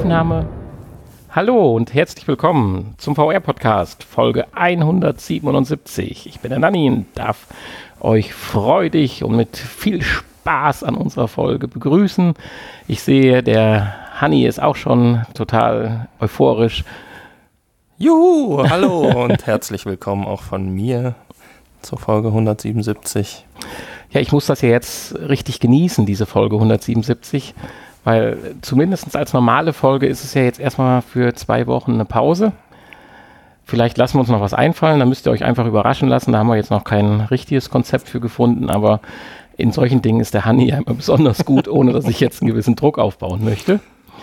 Aufnahme. Hallo und herzlich willkommen zum VR-Podcast, Folge 177. Ich bin der Nanni und darf euch freudig und mit viel Spaß an unserer Folge begrüßen. Ich sehe, der Hanni ist auch schon total euphorisch. Juhu, hallo und herzlich willkommen auch von mir zur Folge 177. Ja, ich muss das ja jetzt richtig genießen, diese Folge 177, weil zumindest als normale Folge ist es ja jetzt erstmal für 2 Wochen eine Pause. Vielleicht lassen wir uns noch was einfallen, da müsst ihr euch einfach überraschen lassen, da haben wir jetzt noch kein richtiges Konzept für gefunden, aber in solchen Dingen ist der Hanni ja immer besonders gut, ohne dass ich jetzt einen gewissen Druck aufbauen möchte.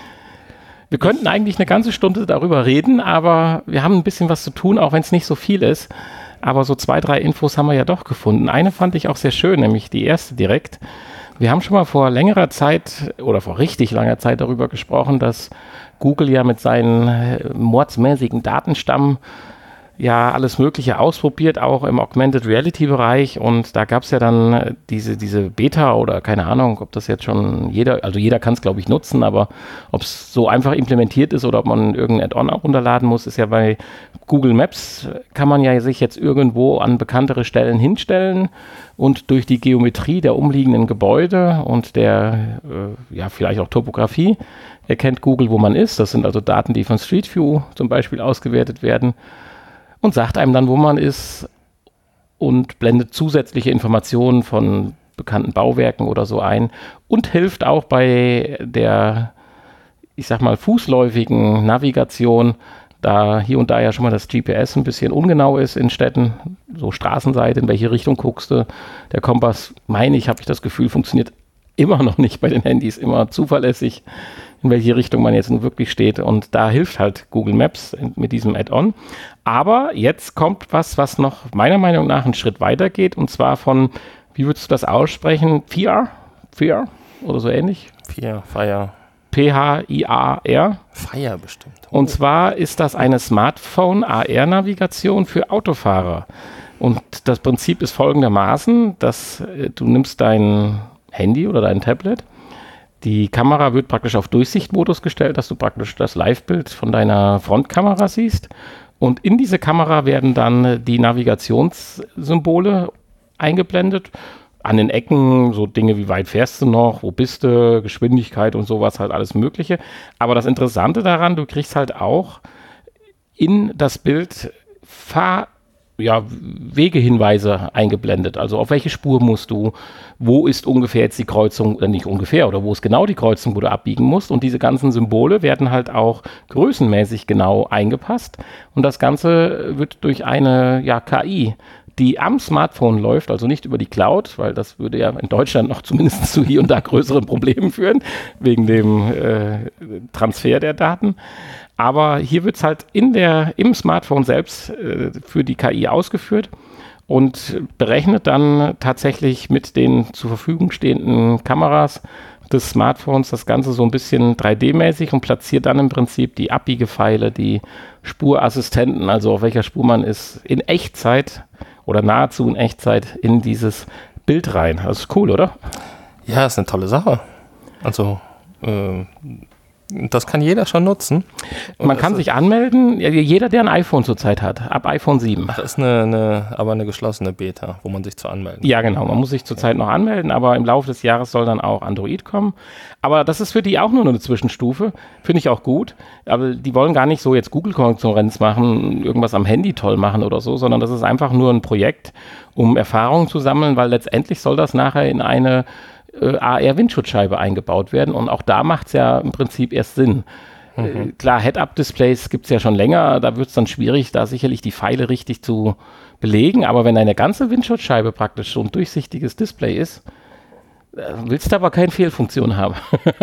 Wir könnten eigentlich eine ganze Stunde darüber reden, aber wir haben ein bisschen was zu tun, auch wenn es nicht so viel ist. Aber so 2, 3 Infos haben wir ja doch gefunden. Eine fand ich auch sehr schön, nämlich die erste direkt. Wir haben schon mal vor längerer Zeit oder vor richtig langer Zeit darüber gesprochen, dass Google ja mit seinen mordsmäßigen Datenstamm ja alles Mögliche ausprobiert, auch im Augmented Reality Bereich, und da gab es ja dann diese Beta oder keine Ahnung, ob das jetzt schon jeder kann es glaube ich nutzen, aber ob es so einfach implementiert ist oder ob man irgendein Add-on auch runterladen muss, ist ja bei Google Maps, kann man ja sich jetzt irgendwo an bekanntere Stellen hinstellen und durch die Geometrie der umliegenden Gebäude und der vielleicht auch Topografie erkennt Google, wo man ist. Das sind also Daten, die von Street View zum Beispiel ausgewertet werden. Und sagt einem dann, wo man ist, und blendet zusätzliche Informationen von bekannten Bauwerken oder so ein und hilft auch bei der, ich sag mal, fußläufigen Navigation, da hier und da ja schon mal das GPS ein bisschen ungenau ist in Städten, so Straßenseite, in welche Richtung guckst du. Der Kompass, habe ich das Gefühl, funktioniert immer noch nicht bei den Handys, immer zuverlässig, in welche Richtung man jetzt nun wirklich steht, und da hilft halt Google Maps mit diesem Add-on. Aber jetzt kommt was noch meiner Meinung nach einen Schritt weiter geht, und zwar von, wie würdest du das aussprechen? Phir oder so ähnlich? Fire. P-H-I-A-R. Fire bestimmt. Und zwar ist das eine Smartphone-AR-Navigation für Autofahrer. Und das Prinzip ist folgendermaßen, dass du nimmst dein Handy oder dein Tablet, die Kamera wird praktisch auf Durchsichtmodus gestellt, dass du praktisch das Live-Bild von deiner Frontkamera siehst. Und in diese Kamera werden dann die Navigationssymbole eingeblendet. An den Ecken so Dinge wie weit fährst du noch, wo bist du, Geschwindigkeit und sowas, halt alles Mögliche. Aber das Interessante daran, du kriegst halt auch in das Bild Wegehinweise eingeblendet. Also auf welche Spur musst du, wo ist ungefähr jetzt die Kreuzung, nicht ungefähr, oder wo ist genau die Kreuzung, wo du abbiegen musst. Und diese ganzen Symbole werden halt auch größenmäßig genau eingepasst. Und das Ganze wird durch eine KI, die am Smartphone läuft, also nicht über die Cloud, weil das würde ja in Deutschland noch zumindest zu hier und da größeren Problemen führen, wegen dem Transfer der Daten. Aber hier wird es halt im Smartphone selbst für die KI ausgeführt und berechnet dann tatsächlich mit den zur Verfügung stehenden Kameras des Smartphones das Ganze so ein bisschen 3D-mäßig und platziert dann im Prinzip die Abbiegepfeile, die Spurassistenten, also auf welcher Spur man ist, in Echtzeit oder nahezu in Echtzeit in dieses Bild rein. Das ist cool, oder? Ja, ist eine tolle Sache. Also, das kann jeder schon nutzen. Man kann sich anmelden, jeder, der ein iPhone zurzeit hat, ab iPhone 7. Ach, ist aber eine geschlossene Beta, wo man sich zu anmelden kann. Ja, genau, man muss sich zurzeit noch anmelden, aber im Laufe des Jahres soll dann auch Android kommen. Aber das ist für die auch nur eine Zwischenstufe, finde ich auch gut. Aber die wollen gar nicht so jetzt Google-Konkurrenz machen, irgendwas am Handy toll machen oder so, sondern das ist einfach nur ein Projekt, um Erfahrungen zu sammeln, weil letztendlich soll das nachher in eine AR-Windschutzscheibe eingebaut werden, und auch da macht es ja im Prinzip erst Sinn. Klar, Head-Up-Displays gibt es ja schon länger, da wird es dann schwierig, da sicherlich die Pfeile richtig zu belegen, aber wenn eine ganze Windschutzscheibe praktisch so ein durchsichtiges Display ist, willst du aber keine Fehlfunktion haben.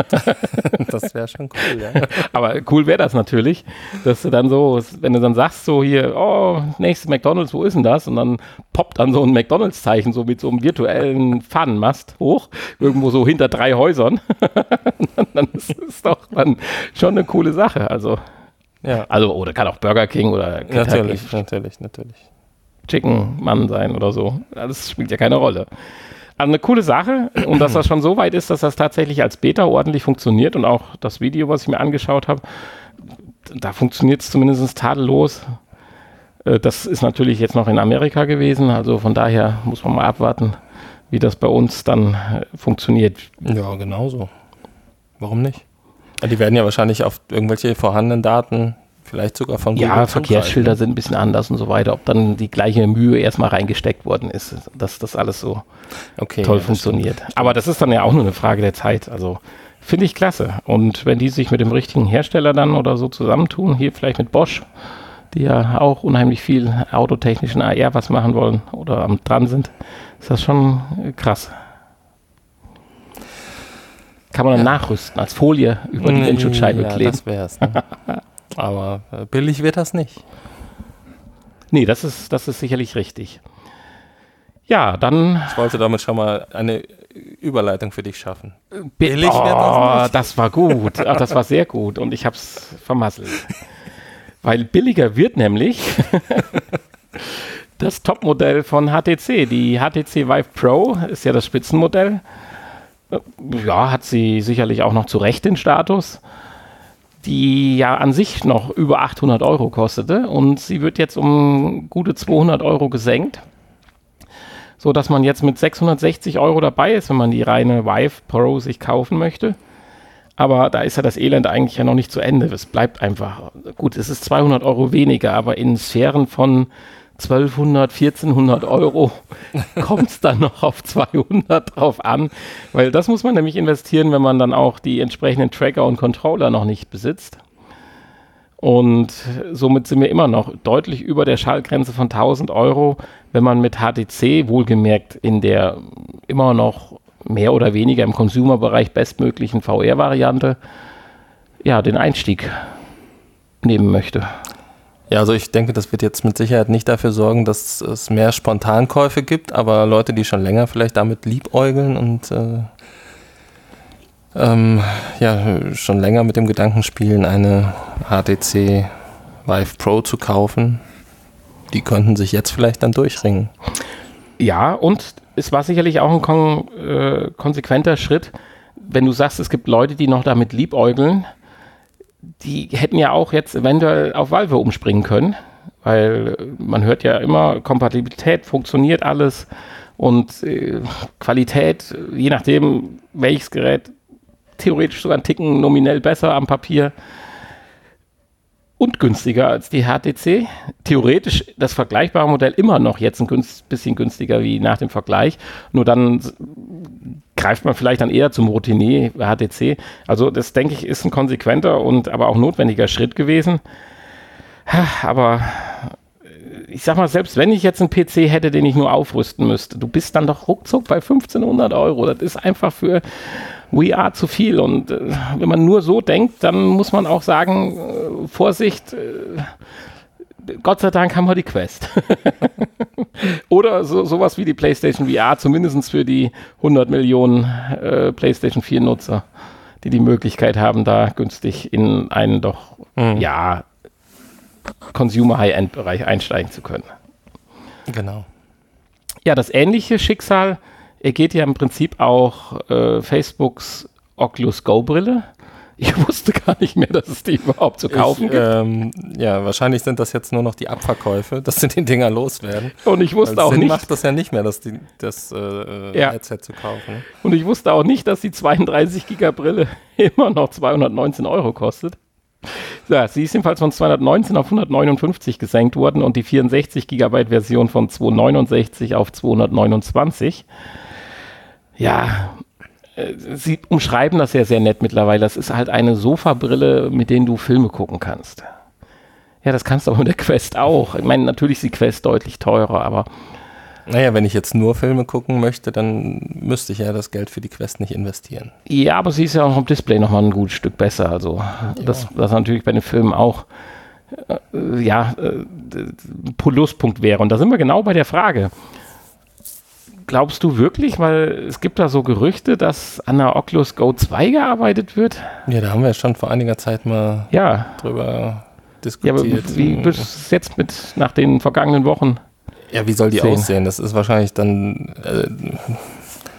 Das wäre schon cool, ja. Aber cool wäre das natürlich, dass du dann so, wenn du dann sagst, so hier, nächstes McDonald's, wo ist denn das? Und dann poppt dann so ein McDonald's-Zeichen so mit so einem virtuellen Fahnenmast hoch, irgendwo so hinter 3 Häusern. Dann ist es doch dann schon eine coole Sache. Also, oder kann auch Burger King oder natürlich. Chicken Mann sein oder so. Das spielt ja keine Rolle. Also eine coole Sache und dass das schon so weit ist, dass das tatsächlich als Beta ordentlich funktioniert und auch das Video, was ich mir angeschaut habe, da funktioniert es zumindest tadellos. Das ist natürlich jetzt noch in Amerika gewesen, also von daher muss man mal abwarten, wie das bei uns dann funktioniert. Ja, genauso. Warum nicht? Die werden ja wahrscheinlich auf irgendwelche vorhandenen Daten vielleicht sogar von Google Verkehrsschilder sind ein bisschen anders und so weiter, ob dann die gleiche Mühe erstmal reingesteckt worden ist, dass das alles so toll funktioniert. Stimmt. Aber das ist dann ja auch nur eine Frage der Zeit, also finde ich klasse. Und wenn die sich mit dem richtigen Hersteller dann oder so zusammentun, hier vielleicht mit Bosch, die ja auch unheimlich viel autotechnischen AR was machen wollen oder dran sind, ist das schon krass. Kann man dann nachrüsten, als Folie über die Windschutzscheibe kleben. Das wär's. Ne? Aber billig wird das nicht. Nee, das ist sicherlich richtig. Ja, dann... Ich wollte damit schon mal eine Überleitung für dich schaffen. Billig wird das nicht. Das war gut. Das war sehr gut und ich habe es vermasselt. Weil billiger wird nämlich das Topmodell von HTC. Die HTC Vive Pro ist ja das Spitzenmodell. Ja, hat sie sicherlich auch noch zu Recht den Status, die ja an sich noch über 800 € kostete und sie wird jetzt um gute 200 € gesenkt, sodass man jetzt mit 660 € dabei ist, wenn man die reine Vive Pro sich kaufen möchte. Aber da ist ja das Elend eigentlich ja noch nicht zu Ende. Es bleibt einfach, gut, es ist 200 € weniger, aber in Sphären von 1200, 1400 € kommt es dann noch auf 200 drauf an, weil das muss man nämlich investieren, wenn man dann auch die entsprechenden Tracker und Controller noch nicht besitzt. Und somit sind wir immer noch deutlich über der Schallgrenze von 1000 €, wenn man mit HTC, wohlgemerkt in der immer noch mehr oder weniger im Consumer-Bereich bestmöglichen VR-Variante, ja, den Einstieg nehmen möchte. Ja, also ich denke, das wird jetzt mit Sicherheit nicht dafür sorgen, dass es mehr Spontankäufe gibt, aber Leute, die schon länger vielleicht damit liebäugeln und schon länger mit dem Gedanken spielen, eine HTC Vive Pro zu kaufen, die könnten sich jetzt vielleicht dann durchringen. Ja, und es war sicherlich auch ein konsequenter Schritt, wenn du sagst, es gibt Leute, die noch damit liebäugeln, die hätten ja auch jetzt eventuell auf Valve umspringen können, weil man hört ja immer, Kompatibilität, funktioniert alles und Qualität, je nachdem welches Gerät, theoretisch sogar einen Ticken nominell besser am Papier und günstiger als die HTC. Theoretisch das vergleichbare Modell immer noch jetzt ein bisschen günstiger wie nach dem Vergleich. Nur dann greift man vielleicht dann eher zum Routinier HTC. Also das, denke ich, ist ein konsequenter und aber auch notwendiger Schritt gewesen. Aber ich sag mal, selbst wenn ich jetzt einen PC hätte, den ich nur aufrüsten müsste, du bist dann doch ruckzuck bei 1500 €. Das ist einfach für VR zu viel. Und wenn man nur so denkt, dann muss man auch sagen, Vorsicht, Gott sei Dank haben wir die Quest. Oder sowas wie die PlayStation VR, zumindest für die 100 Millionen PlayStation 4 Nutzer, die Möglichkeit haben, da günstig in einen doch, Consumer-High-End-Bereich einsteigen zu können. Genau. Ja, das ähnliche Schicksal ergeht ja im Prinzip auch Facebooks Oculus Go-Brille. Ich wusste gar nicht mehr, dass es die überhaupt zu kaufen gibt. Ja, wahrscheinlich sind das jetzt nur noch die Abverkäufe, dass sie die Dinger loswerden. Und ich wusste auch nicht, macht das ja nicht mehr, das Headset zu kaufen. Und ich wusste auch nicht, dass die 32 GB Brille immer noch 219 € kostet. Ja, sie ist jedenfalls von 219 auf 159 gesenkt worden und die 64 GB Version von 269 auf 229. Ja, sie umschreiben das ja sehr nett mittlerweile. Das ist halt eine Sofabrille, mit denen du Filme gucken kannst. Ja, das kannst du auch mit der Quest auch. Ich meine, natürlich ist die Quest deutlich teurer, aber... Naja, wenn ich jetzt nur Filme gucken möchte, dann müsste ich ja das Geld für die Quest nicht investieren. Ja, aber sie ist ja auch am Display nochmal ein gutes Stück besser. Also das natürlich bei den Filmen auch Pluspunkt wäre. Und da sind wir genau bei der Frage. Glaubst du wirklich, weil es gibt da so Gerüchte, dass an der Oculus Go 2 gearbeitet wird? Ja, da haben wir schon vor einiger Zeit mal drüber diskutiert. Ja, aber wie wird es jetzt nach den vergangenen Wochen? Ja, wie soll die aussehen? Das ist wahrscheinlich dann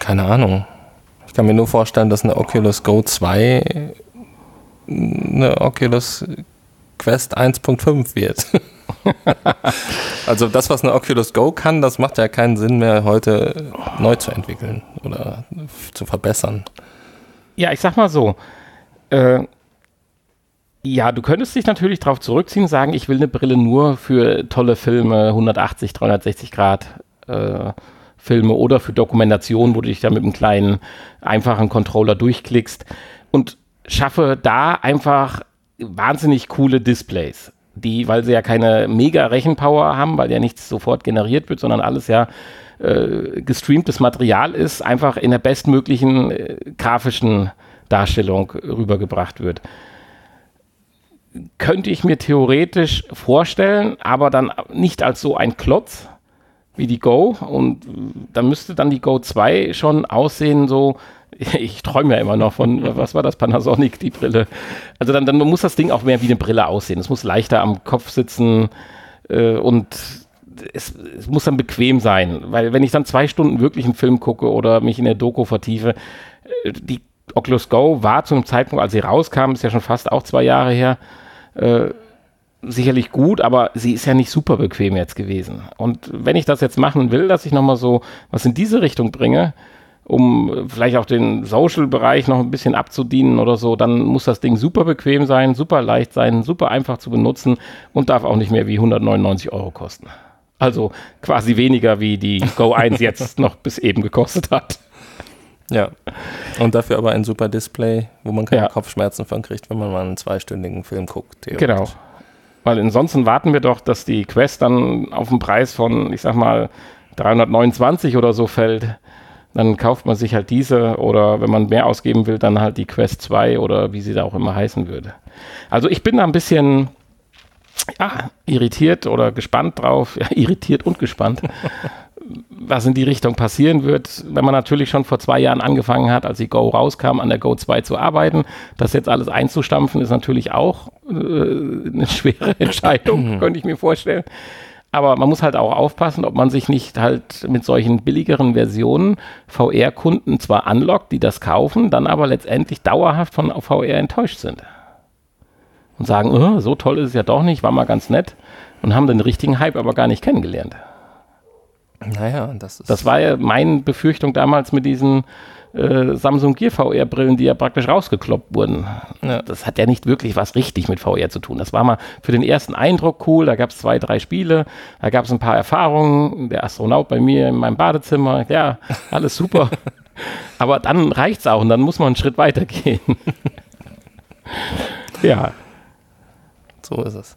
Keine Ahnung. Ich kann mir nur vorstellen, dass eine Oculus Go 2 eine Oculus Quest 1.5 wird. Also das, was eine Oculus Go kann, das macht ja keinen Sinn mehr, heute neu zu entwickeln oder zu verbessern. Ja, ich sag mal so, ja, du könntest dich natürlich darauf zurückziehen und sagen, ich will eine Brille nur für tolle Filme, 180, 360 Grad Filme oder für Dokumentation, wo du dich da mit einem kleinen, einfachen Controller durchklickst und schaffe da einfach wahnsinnig coole Displays, die, weil sie ja keine mega Rechenpower haben, weil ja nichts sofort generiert wird, sondern alles ja gestreamtes Material ist, einfach in der bestmöglichen grafischen Darstellung rübergebracht wird. Könnte ich mir theoretisch vorstellen, aber dann nicht als so ein Klotz wie die Go, und dann müsste dann die Go 2 schon aussehen so, ich träume ja immer noch von, was war das, Panasonic, die Brille. Also dann muss das Ding auch mehr wie eine Brille aussehen. Es muss leichter am Kopf sitzen und es muss dann bequem sein, weil wenn ich dann 2 Stunden wirklich einen Film gucke oder mich in der Doku vertiefe, die Oculus Go war zu einem Zeitpunkt, als sie rauskam, ist ja schon fast auch 2 Jahre her, sicherlich gut, aber sie ist ja nicht super bequem jetzt gewesen. Und wenn ich das jetzt machen will, dass ich nochmal so was in diese Richtung bringe, um vielleicht auch den Social-Bereich noch ein bisschen abzudienen oder so, dann muss das Ding super bequem sein, super leicht sein, super einfach zu benutzen und darf auch nicht mehr wie 199 € kosten. Also quasi weniger, wie die Go 1 jetzt noch bis eben gekostet hat. Ja, und dafür aber ein super Display, wo man keine Kopfschmerzen von kriegt, wenn man mal einen 2-stündigen Film guckt. Genau. Weil ansonsten warten wir doch, dass die Quest dann auf den Preis von, ich sag mal, 329 oder so fällt. Dann kauft man sich halt diese, oder wenn man mehr ausgeben will, dann halt die Quest 2 oder wie sie da auch immer heißen würde. Also ich bin da ein bisschen irritiert oder gespannt drauf, irritiert und gespannt, was in die Richtung passieren wird, wenn man natürlich schon vor 2 Jahren angefangen hat, als die Go rauskam, an der Go 2 zu arbeiten. Das jetzt alles einzustampfen, ist natürlich auch eine schwere Entscheidung, könnte ich mir vorstellen. Aber man muss halt auch aufpassen, ob man sich nicht halt mit solchen billigeren Versionen VR-Kunden zwar anlockt, die das kaufen, dann aber letztendlich dauerhaft von VR enttäuscht sind. Und sagen, so toll ist es ja doch nicht, war mal ganz nett, und haben den richtigen Hype aber gar nicht kennengelernt. Naja, das war ja meine Befürchtung damals mit diesen Samsung Gear VR-Brillen, die ja praktisch rausgekloppt wurden. Ja. Das hat ja nicht wirklich was richtig mit VR zu tun. Das war mal für den ersten Eindruck cool, da gab es 2, 3 Spiele, da gab es ein paar Erfahrungen, der Astronaut bei mir in meinem Badezimmer, ja, alles super. Aber dann reicht's auch und dann muss man einen Schritt weiter gehen. Ja. So ist es.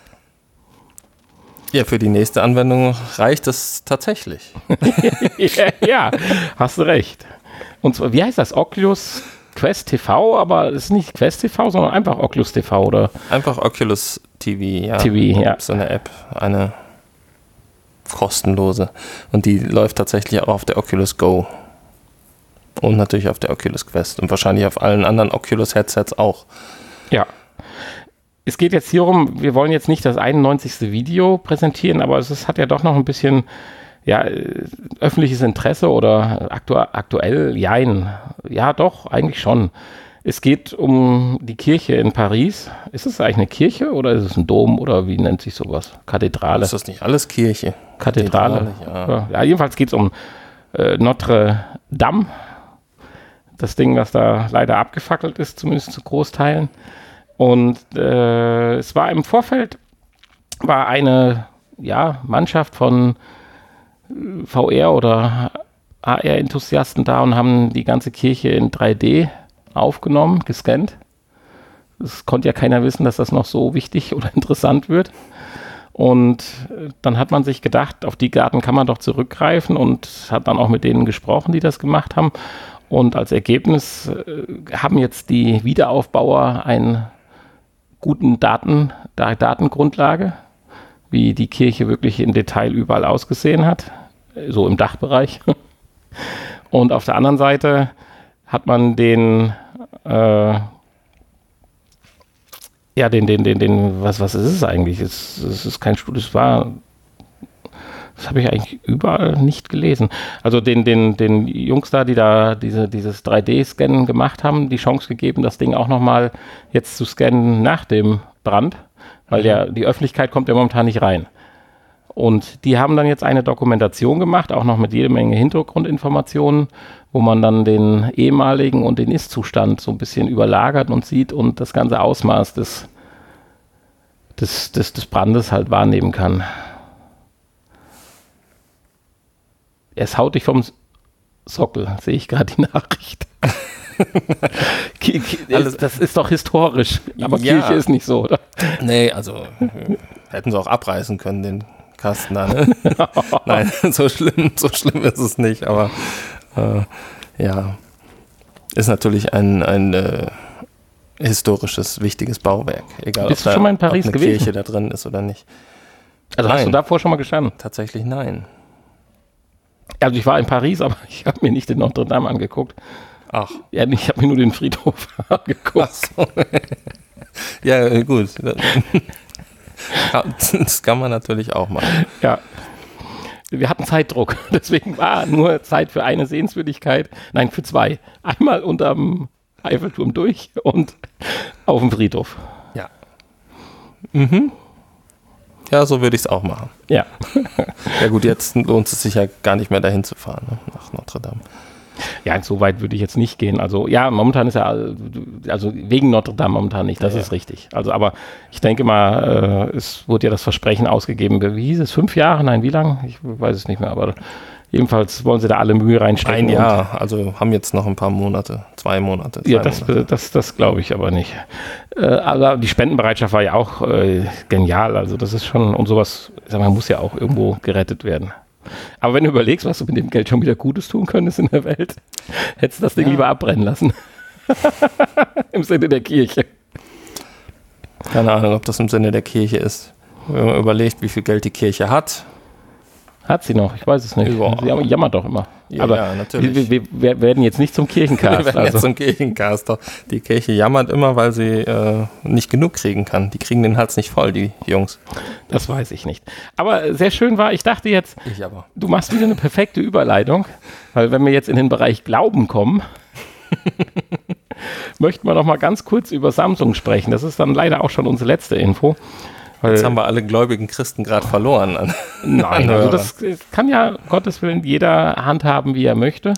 Ja, für die nächste Anwendung reicht es tatsächlich. Ja, hast du recht. Und zwar, wie heißt das? Oculus Quest TV, aber es ist nicht Quest TV, sondern einfach Oculus TV, oder? Einfach Oculus TV, ja. TV, ja. So eine App, eine kostenlose. Und die läuft tatsächlich auch auf der Oculus Go. Und natürlich auf der Oculus Quest. Und wahrscheinlich auf allen anderen Oculus-Headsets auch. Ja. Es geht jetzt hier um, wir wollen jetzt nicht das 91. Video präsentieren, aber es hat ja doch noch ein bisschen öffentliches Interesse oder aktuell, jein. Ja, doch, eigentlich schon. Es geht um die Kirche in Paris. Ist es eigentlich eine Kirche oder ist es ein Dom oder wie nennt sich sowas? Kathedrale. Ist das nicht alles Kirche? Kathedrale. Ja, jedenfalls geht es um Notre Dame. Das Ding, das da leider abgefackelt ist, zumindest zu Großteilen. Und es war im Vorfeld, war eine Mannschaft von VR- oder AR-Enthusiasten da und haben die ganze Kirche in 3D aufgenommen, gescannt. Es konnte ja keiner wissen, dass das noch so wichtig oder interessant wird. Und dann hat man sich gedacht, auf die Daten kann man doch zurückgreifen und hat dann auch mit denen gesprochen, die das gemacht haben. Und als Ergebnis haben jetzt die Wiederaufbauer eine guten Datengrundlage, wie die Kirche wirklich im Detail überall ausgesehen hat, so im Dachbereich. Und auf der anderen Seite hat man was ist es eigentlich? Es ist kein Studio, es Das habe ich eigentlich überall nicht gelesen. Also den Jungs da, die da dieses 3D-Scannen gemacht haben, die Chance gegeben, das Ding auch nochmal jetzt zu scannen nach dem Brand, weil die Öffentlichkeit kommt ja momentan nicht rein. Und die haben dann jetzt eine Dokumentation gemacht, auch noch mit jede Menge Hintergrundinformationen, wo man dann den ehemaligen und den Ist-Zustand so ein bisschen überlagert und sieht und das ganze Ausmaß des Brandes halt wahrnehmen kann. Es haut dich vom Sockel, sehe ich gerade die Nachricht. Das ist doch historisch, aber ja. Kirche ist nicht so, oder? Nee, also hätten sie auch abreißen können, den Kasten da, ne? Nein, so schlimm ist es nicht, aber ja, ist natürlich ein historisches, wichtiges Bauwerk. Egal, Bist du schon mal in Paris ob eine gewesen? Kirche da drin ist oder nicht. Also nein. Hast du davor schon mal gestanden? Tatsächlich nein. Also ich war in Paris, aber ich habe mir nicht den Notre Dame angeguckt. Ach. Ja, ich habe mir nur den Friedhof angeguckt. Ach so. Ja, gut. Das kann man natürlich auch machen. Ja. Wir hatten Zeitdruck, deswegen war nur Zeit für eine Sehenswürdigkeit. Nein, für zwei. Einmal unterm Eiffelturm durch und auf dem Friedhof. Ja. Mhm. Ja, so würde ich es auch machen. Ja. Ja gut, jetzt lohnt es sich ja gar nicht mehr dahin zu fahren, ne, nach Notre Dame. Ja, so weit würde ich jetzt nicht gehen. Also ja, momentan ist ja, also wegen Notre Dame momentan nicht, das ist richtig. Also aber ich denke mal, es wurde ja das Versprechen ausgegeben, wie hieß es, 5 Jahre? Nein, wie lang? Ich weiß es nicht mehr, aber jedenfalls wollen sie da alle Mühe reinstecken. 1 Jahr, also haben jetzt noch ein paar Monate, 2 Monate. Ja, das glaube ich aber nicht. Aber die Spendenbereitschaft war ja auch genial, also das ist schon, und sowas, sag mal, muss ja auch irgendwo gerettet werden. Aber wenn du überlegst, was du mit dem Geld schon wieder Gutes tun könntest in der Welt, hättest du das Ding lieber abbrennen lassen. Im Sinne der Kirche. Keine Ahnung, ob das im Sinne der Kirche ist. Wenn man überlegt, wie viel Geld die Kirche hat. Hat sie noch? Ich weiß es nicht. Boah. Sie jammert doch immer. Ja, aber ja, natürlich. Wir werden jetzt nicht zum Kirchencast. Wir werden jetzt zum Kirchencast. Die Kirche jammert immer, weil sie nicht genug kriegen kann. Die kriegen den Hals nicht voll, die Jungs. Das weiß ich nicht. Aber sehr schön war, ich dachte jetzt, du machst wieder eine perfekte Überleitung, weil wenn wir jetzt in den Bereich Glauben kommen, möchten wir noch mal ganz kurz über Samsung sprechen. Das ist dann leider auch schon unsere letzte Info. Jetzt haben wir alle gläubigen Christen gerade verloren. Nein, also das kann ja, Gottes Willen, jeder handhaben, wie er möchte.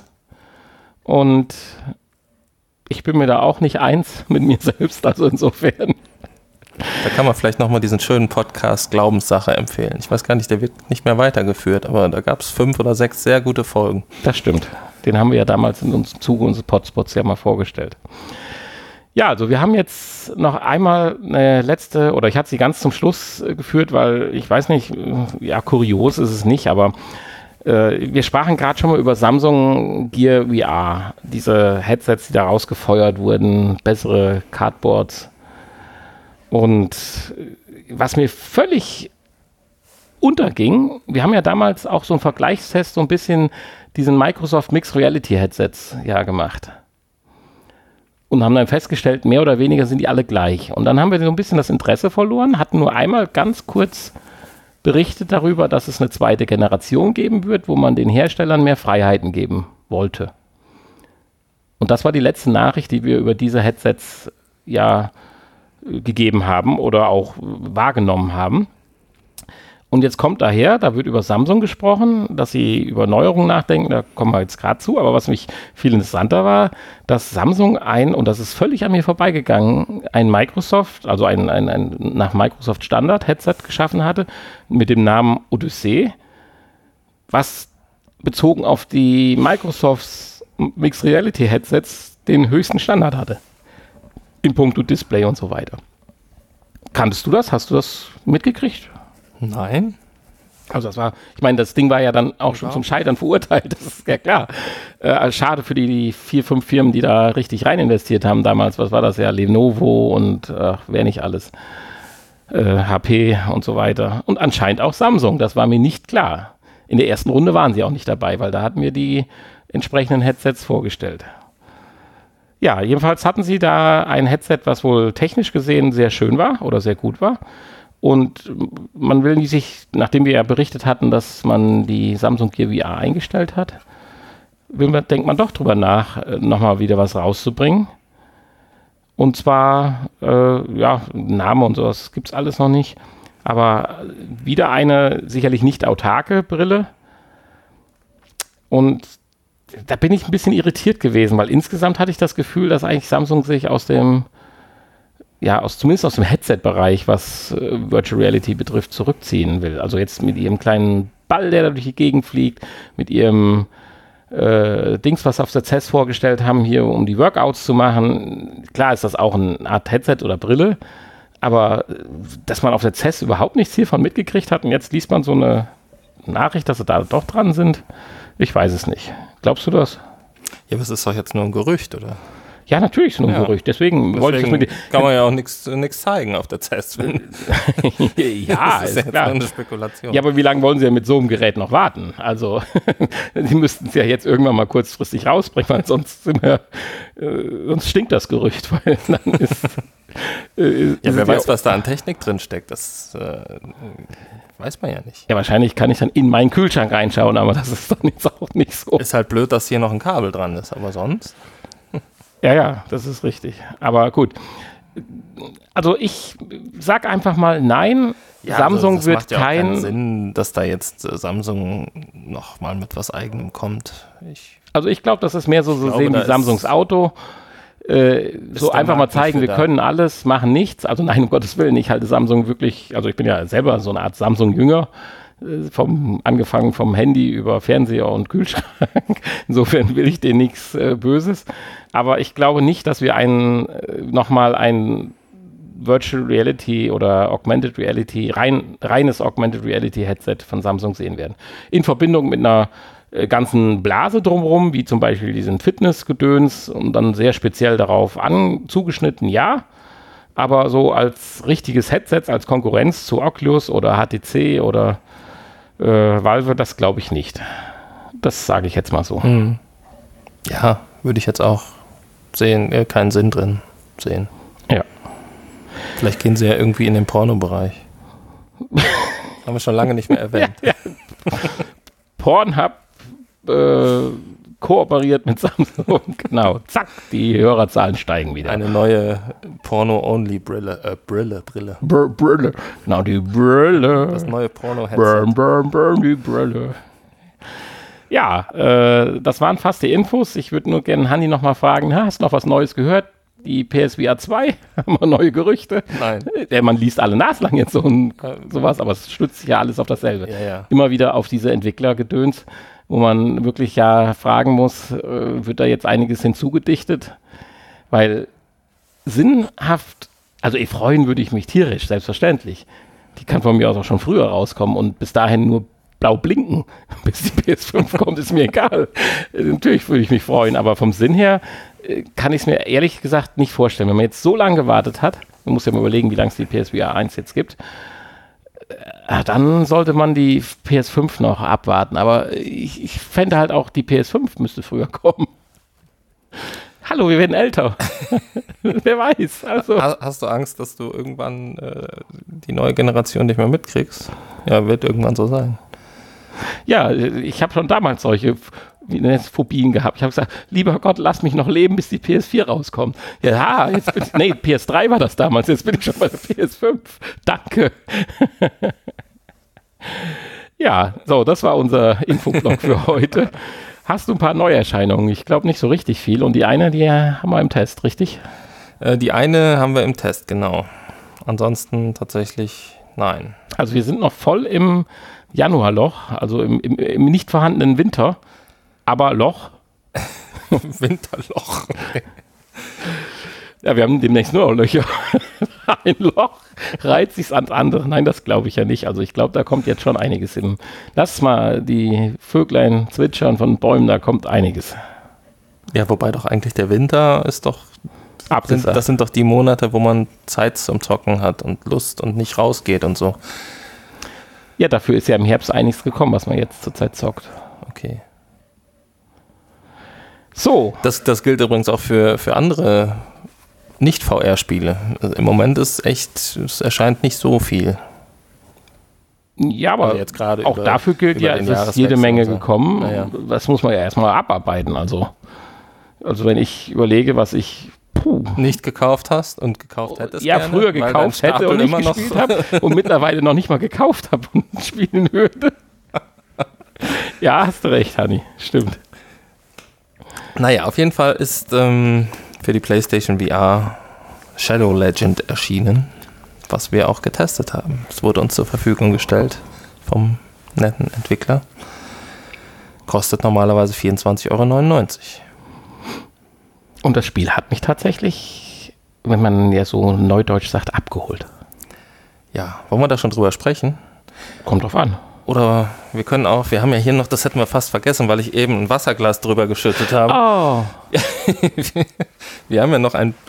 Und ich bin mir da auch nicht eins mit mir selbst, also insofern. Da kann man vielleicht nochmal diesen schönen Podcast Glaubenssache empfehlen. Ich weiß gar nicht, der wird nicht mehr weitergeführt, aber da gab es 5 oder 6 sehr gute Folgen. Das stimmt. Den haben wir ja damals im Zuge unseres Podspots ja mal vorgestellt. Ja, also wir haben jetzt noch einmal eine letzte, oder ich hatte sie ganz zum Schluss geführt, weil ich weiß nicht, ja, kurios ist es nicht, aber wir sprachen gerade schon mal über Samsung Gear VR, diese Headsets, die da rausgefeuert wurden, bessere Cardboards. Und was mir völlig unterging, wir haben ja damals auch so einen Vergleichstest, so ein bisschen diesen Microsoft Mixed Reality Headsets ja gemacht. Und haben dann festgestellt, mehr oder weniger sind die alle gleich. Und dann haben wir so ein bisschen das Interesse verloren, hatten nur einmal ganz kurz berichtet darüber, dass es eine zweite Generation geben wird, wo man den Herstellern mehr Freiheiten geben wollte. Und das war die letzte Nachricht, die wir über diese Headsets ja gegeben haben oder auch wahrgenommen haben. Und jetzt kommt daher, da wird über Samsung gesprochen, dass sie über Neuerungen nachdenken, da kommen wir jetzt gerade zu, aber was mich viel interessanter war, dass Samsung und das ist völlig an mir vorbeigegangen, ein Microsoft, also ein nach Microsoft Standard Headset geschaffen hatte, mit dem Namen Odyssey, was bezogen auf die Microsofts Mixed Reality Headsets den höchsten Standard hatte. In puncto Display und so weiter. Kanntest du das? Hast du das mitgekriegt? Nein. Also das war, ich meine, das Ding war ja dann auch schon zum Scheitern verurteilt, das ist ja klar. Schade für die 4, 5 Firmen, die da richtig rein investiert haben damals. Was war das ja? Lenovo und wer nicht alles. HP und so weiter. Und anscheinend auch Samsung, das war mir nicht klar. In der ersten Runde waren sie auch nicht dabei, weil da hatten wir die entsprechenden Headsets vorgestellt. Ja, jedenfalls hatten sie da ein Headset, was wohl technisch gesehen sehr schön war oder sehr gut war. Und man will sich, nachdem wir ja berichtet hatten, dass man die Samsung Gear VR eingestellt hat, denkt man doch drüber nach, nochmal wieder was rauszubringen. Und zwar, Name und sowas gibt es alles noch nicht, aber wieder eine sicherlich nicht autarke Brille. Und da bin ich ein bisschen irritiert gewesen, weil insgesamt hatte ich das Gefühl, dass eigentlich Samsung sich zumindest aus dem Headset-Bereich, was Virtual Reality betrifft, zurückziehen will. Also jetzt mit ihrem kleinen Ball, der da durch die Gegend fliegt, mit ihrem Dings, was sie auf der CES vorgestellt haben, hier, um die Workouts zu machen. Klar ist das auch eine Art Headset oder Brille, aber dass man auf der CES überhaupt nichts hiervon mitgekriegt hat und jetzt liest man so eine Nachricht, dass sie da doch dran sind, ich weiß es nicht. Glaubst du das? Ja, aber es ist doch jetzt nur ein Gerücht, oder? Ja, natürlich ist nur ein Gerücht. Deswegen wollte ich das mit dir. Kann man ja auch nichts zeigen auf der CES. Ja, das ist jetzt klar. Eine Spekulation. Ja, aber wie lange wollen sie ja mit so einem Gerät noch warten? Also, sie müssten es ja jetzt irgendwann mal kurzfristig rausbringen, weil sonst stinkt das Gerücht, weil dann ist. Wer weiß, was da an Technik drin steckt, das weiß man ja nicht. Ja, wahrscheinlich kann ich dann in meinen Kühlschrank reinschauen, aber das ist dann jetzt auch nicht so. Ist halt blöd, dass hier noch ein Kabel dran ist, aber sonst. Ja, das ist richtig. Aber gut. Also ich sag einfach mal nein. Ja, Samsung also wird keinen Sinn, dass da jetzt Samsung noch mal mit was Eigenem kommt. Ich glaube, das ist mehr so sehen wie Samsungs Auto. So einfach mal zeigen, wir können alles, machen nichts. Also nein, um Gottes Willen, ich halte Samsung wirklich, also ich bin ja selber so eine Art Samsung-Jünger. Angefangen vom Handy über Fernseher und Kühlschrank. Insofern will ich denen nichts Böses. Aber ich glaube nicht, dass wir nochmal ein Virtual Reality oder Augmented Reality, reines Augmented Reality Headset von Samsung sehen werden. In Verbindung mit einer ganzen Blase drumherum, wie zum Beispiel diesen Fitnessgedöns und dann sehr speziell darauf zugeschnitten, ja. Aber so als richtiges Headset, als Konkurrenz zu Oculus oder HTC oder Valve, das glaube ich nicht. Das sage ich jetzt mal so. Ja, würde ich jetzt auch keinen Sinn drin sehen. Ja. Vielleicht gehen sie ja irgendwie in den Porno-Bereich. Haben wir schon lange nicht mehr erwähnt. Ja. Pornhub kooperiert mit Samsung. Genau, zack, die Hörerzahlen steigen wieder. Eine neue Porno-Only-Brille. Brille. Brille. Genau, die Brille. Das neue Porno-Headset. Die Brille. Ja, das waren fast die Infos. Ich würde nur gerne Hanni nochmal fragen, hast du noch was Neues gehört? Die PSVR 2, haben wir neue Gerüchte? Nein. Man liest alle naslang jetzt sowas, aber es stützt sich ja alles auf dasselbe. Ja. Immer wieder auf diese Entwicklergedöns, wo man wirklich ja fragen muss, wird da jetzt einiges hinzugedichtet? Weil sinnhaft, also freuen würde ich mich tierisch, selbstverständlich. Die kann von mir aus auch schon früher rauskommen und bis dahin nur blau blinken, bis die PS5 kommt, ist mir egal. Natürlich würde ich mich freuen, aber vom Sinn her kann ich es mir ehrlich gesagt nicht vorstellen. Wenn man jetzt so lange gewartet hat, man muss ja mal überlegen, wie lange es die PSVR 1 jetzt gibt, dann sollte man die PS5 noch abwarten. Aber ich fände halt auch, die PS5 müsste früher kommen. Hallo, wir werden älter. Wer weiß. Also. Hast du Angst, dass du irgendwann die neue Generation nicht mehr mitkriegst? Ja, wird irgendwann so sein. Ja, ich habe schon damals solche Phobien gehabt. Ich habe gesagt, lieber Gott, lass mich noch leben, bis die PS4 rauskommt. Ja, jetzt bin ich, PS3 war das damals, jetzt bin ich schon bei der PS5. Danke. Ja, so, das war unser Infoblog für heute. Hast du ein paar Neuerscheinungen? Ich glaube nicht so richtig viel. Und die eine, die haben wir im Test, richtig? Die eine haben wir im Test, genau. Ansonsten tatsächlich nein. Also wir sind noch voll im Januarloch, also im nicht vorhandenen Winter. Aber Loch. Winterloch. Ja, wir haben demnächst nur noch Löcher. Ein Loch reiht sich ans andere. Nein, das glaube ich ja nicht. Also ich glaube, da kommt jetzt schon einiges hin. Lass mal die Vöglein zwitschern von Bäumen, da kommt einiges. Ja, wobei doch eigentlich der Winter ist doch... Das sind doch die Monate, wo man Zeit zum Zocken hat und Lust und nicht rausgeht und so. Ja, dafür ist ja im Herbst einiges gekommen, was man jetzt zurzeit zockt. Okay. So. Das gilt übrigens auch für andere Nicht-VR-Spiele. Also im Moment ist echt, es erscheint nicht so viel. Ja, aber Also jetzt gerade auch dafür gilt über ja, den es ist Jahreswechsel jede Menge und so. gekommen. Naja. Das muss man ja erstmal abarbeiten. Also wenn ich überlege, was ich Nicht gekauft hast und gekauft hättest ja, gerne, früher weil dein gekauft hätte Stapel und nicht immer noch gespielt habe und mittlerweile noch nicht mal gekauft habe und spielen würde. Ja, hast du recht, Hanni. Stimmt. Naja, auf jeden Fall ist für die PlayStation VR Shadow Legend erschienen, was wir auch getestet haben. Es wurde uns zur Verfügung gestellt vom netten Entwickler. Kostet normalerweise 24,99 €. Und das Spiel hat mich tatsächlich, wenn man ja so neudeutsch sagt, abgeholt. Ja, wollen wir da schon drüber sprechen? Kommt drauf an. Oder wir können auch, wir haben ja hier noch, das hätten wir fast vergessen, weil ich eben ein Wasserglas drüber geschüttet habe. Oh. Wir haben ja noch ein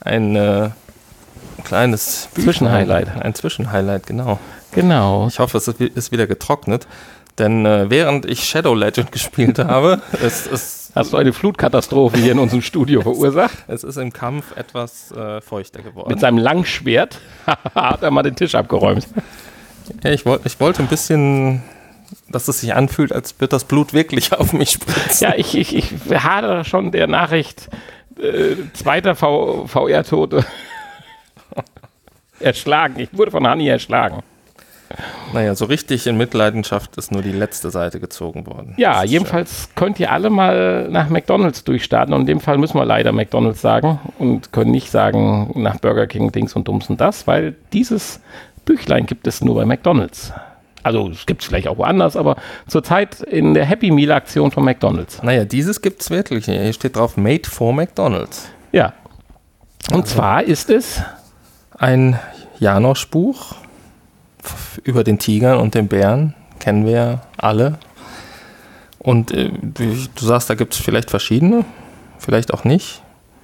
kleines Zwischenhighlight. Ein Zwischenhighlight, genau. Genau. Ich hoffe, es ist wieder getrocknet. Denn während ich Shadow Legend gespielt habe, Hast du eine Flutkatastrophe hier in unserem Studio verursacht? es ist im Kampf etwas feuchter geworden. Mit seinem Langschwert hat er mal den Tisch abgeräumt. Ja, ich wollte ein bisschen, dass es sich anfühlt, als wird das Blut wirklich auf mich spritzen. Ja, ich hadere schon der Nachricht, zweiter VR-Tote erschlagen. Ich wurde von Hanni erschlagen. Naja, so richtig in Mitleidenschaft ist nur die letzte Seite gezogen worden. Ja, jedenfalls könnt ihr alle mal nach McDonald's durchstarten. Und in dem Fall müssen wir leider McDonald's sagen und können nicht sagen nach Burger King, Dings und Dums und das, weil dieses Büchlein gibt es nur bei McDonald's. Also es gibt es vielleicht auch woanders, aber zurzeit in der Happy Meal Aktion von McDonald's. Naja, dieses gibt es wirklich. Hier steht drauf, made for McDonald's. Ja. Und zwar ist es ein Janosch-Buch über den Tigern und den Bären. Kennen wir alle. Und du sagst, da gibt es vielleicht verschiedene, vielleicht auch nicht.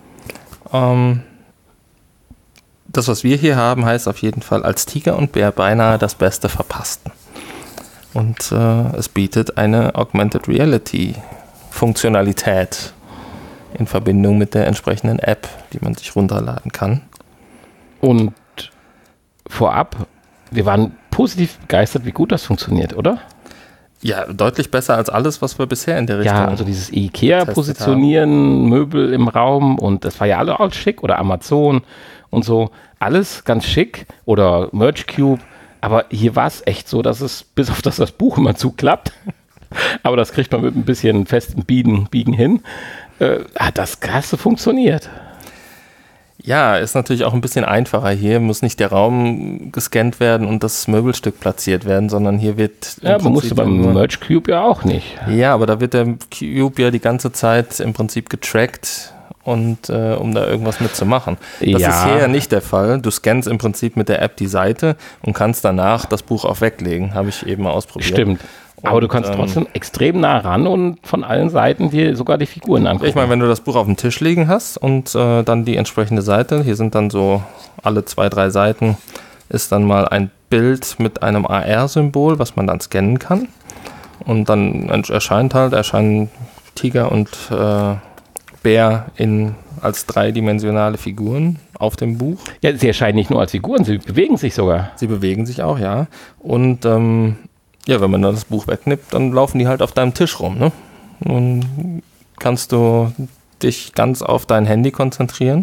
Das, was wir hier haben, heißt auf jeden Fall, als Tiger und Bär beinahe das Beste verpassten. Und es bietet eine Augmented Reality Funktionalität in Verbindung mit der entsprechenden App, die man sich runterladen kann. Und vorab, wir waren positiv begeistert, wie gut das funktioniert, oder? Ja, deutlich besser als alles, was wir bisher in der Richtung. Ja, also dieses IKEA-Positionieren, Möbel im Raum und das war ja alles schick oder Amazon und so. Alles ganz schick oder Merge Cube. Aber hier war es echt so, dass es, bis auf das Buch immer zuklappt, aber das kriegt man mit ein bisschen festem Biegen hin, hat das Krasse funktioniert. Ja, ist natürlich auch ein bisschen einfacher hier. Muss nicht der Raum gescannt werden und das Möbelstück platziert werden, sondern hier wird... Ja, man musste beim Merge Cube ja auch nicht. Ja, aber da wird der Cube ja die ganze Zeit im Prinzip getrackt und um da irgendwas mitzumachen. Das ist hier ja nicht der Fall. Du scannst im Prinzip mit der App die Seite und kannst danach das Buch auch weglegen. Habe ich eben mal ausprobiert. Stimmt. Aber du kannst trotzdem extrem nah ran und von allen Seiten dir sogar die Figuren angucken. Ich meine, wenn du das Buch auf dem Tisch liegen hast und dann die entsprechende Seite, hier sind dann so alle 2-3 Seiten, ist dann mal ein Bild mit einem AR-Symbol, was man dann scannen kann. Und dann erscheinen Tiger und Bär als dreidimensionale Figuren auf dem Buch. Ja, sie erscheinen nicht nur als Figuren, sie bewegen sich sogar. Sie bewegen sich auch, ja. Und ja, wenn man dann das Buch wegnimmt, dann laufen die halt auf deinem Tisch rum, ne? Nun kannst du dich ganz auf dein Handy konzentrieren.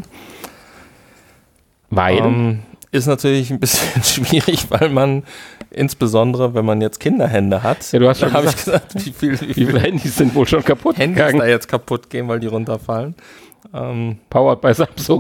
Weil? Ist natürlich ein bisschen schwierig, weil man, insbesondere wenn man jetzt Kinderhände hat, ja, du hast schon gesagt, wie viele Handys sind wohl schon kaputt Handys gegangen. da jetzt kaputt gehen, weil die runterfallen. Powered by Samsung.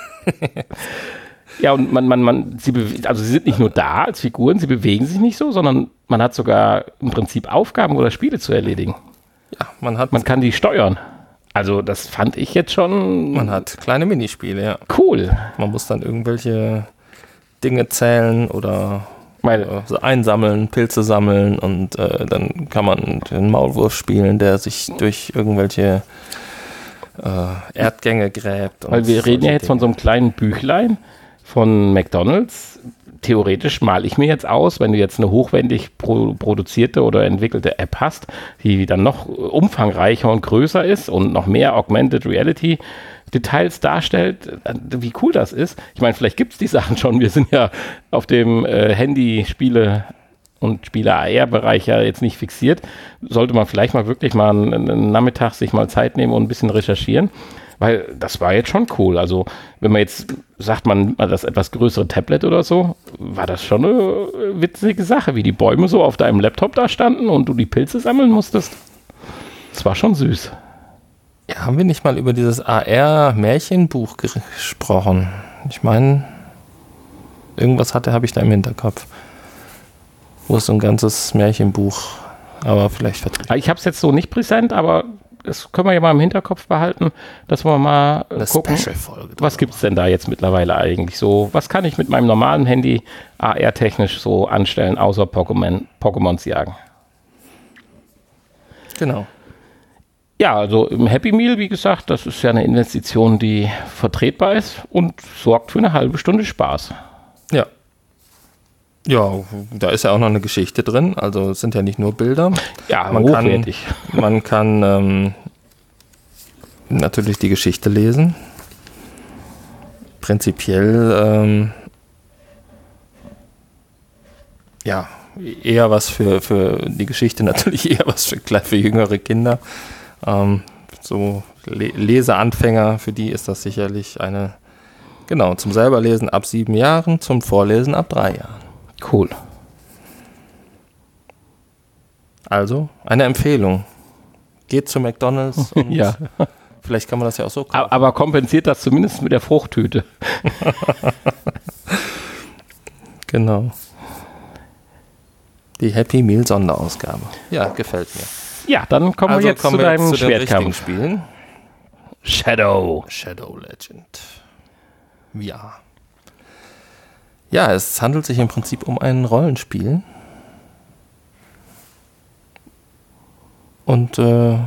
Ja, und sie sind nicht nur da als Figuren, sie bewegen sich nicht so, sondern man hat sogar im Prinzip Aufgaben oder Spiele zu erledigen. Ja, man kann die steuern. Also das fand ich jetzt schon... Man hat kleine Minispiele, ja. Cool. Man muss dann irgendwelche Dinge zählen oder einsammeln, Pilze sammeln und dann kann man den Maulwurf spielen, der sich durch irgendwelche Erdgänge gräbt. Weil wir reden ja jetzt von so einem kleinen Büchlein von McDonald's. Theoretisch male ich mir jetzt aus, wenn du jetzt eine hochwendig produzierte oder entwickelte App hast, die dann noch umfangreicher und größer ist und noch mehr Augmented Reality Details darstellt, wie cool das ist. Ich meine, vielleicht gibt es die Sachen schon. Wir sind ja auf dem Handy-Spiele und Spieler-AR-Bereich ja jetzt nicht fixiert, sollte man vielleicht mal wirklich mal einen Nachmittag sich mal Zeit nehmen und ein bisschen recherchieren, weil das war jetzt schon cool. Also wenn man jetzt sagt, man das etwas größere Tablet oder so, war das schon eine witzige Sache, wie die Bäume so auf deinem Laptop da standen und du die Pilze sammeln musstest. Das war schon süß. Ja, haben wir nicht mal über dieses AR-Märchenbuch gesprochen? Ich meine, irgendwas habe ich da im Hinterkopf. Wo ist so ein ganzes Märchenbuch, aber vielleicht vertreten. Ich habe es jetzt so nicht präsent, aber das können wir ja mal im Hinterkopf behalten, dass wir mal gucken, was gibt es denn da jetzt mittlerweile eigentlich so? Was kann ich mit meinem normalen Handy AR-technisch so anstellen, außer Pokémons jagen? Genau. Ja, also im Happy Meal, wie gesagt, das ist ja eine Investition, die vertretbar ist und sorgt für eine halbe Stunde Spaß. Ja. Ja, da ist ja auch noch eine Geschichte drin, also es sind ja nicht nur Bilder. Ja, hochwertig. Man kann natürlich die Geschichte lesen. Prinzipiell ja, eher was für die Geschichte, natürlich eher was für jüngere Kinder. So Leseanfänger, für die ist das sicherlich genau, zum selberlesen ab 7 Jahren, zum Vorlesen ab 3 Jahren. Cool. Also, eine Empfehlung. Geht zu McDonald's und ja. Vielleicht kann man das ja auch so kaufen. Aber kompensiert das zumindest mit der Fruchttüte. Genau. Die Happy Meal Sonderausgabe. Ja, gefällt mir. Ja, dann kommen wir jetzt zu deinem Schwertkampf. Spielen. Shadow Legend. Ja. Ja, es handelt sich im Prinzip um ein Rollenspiel. Und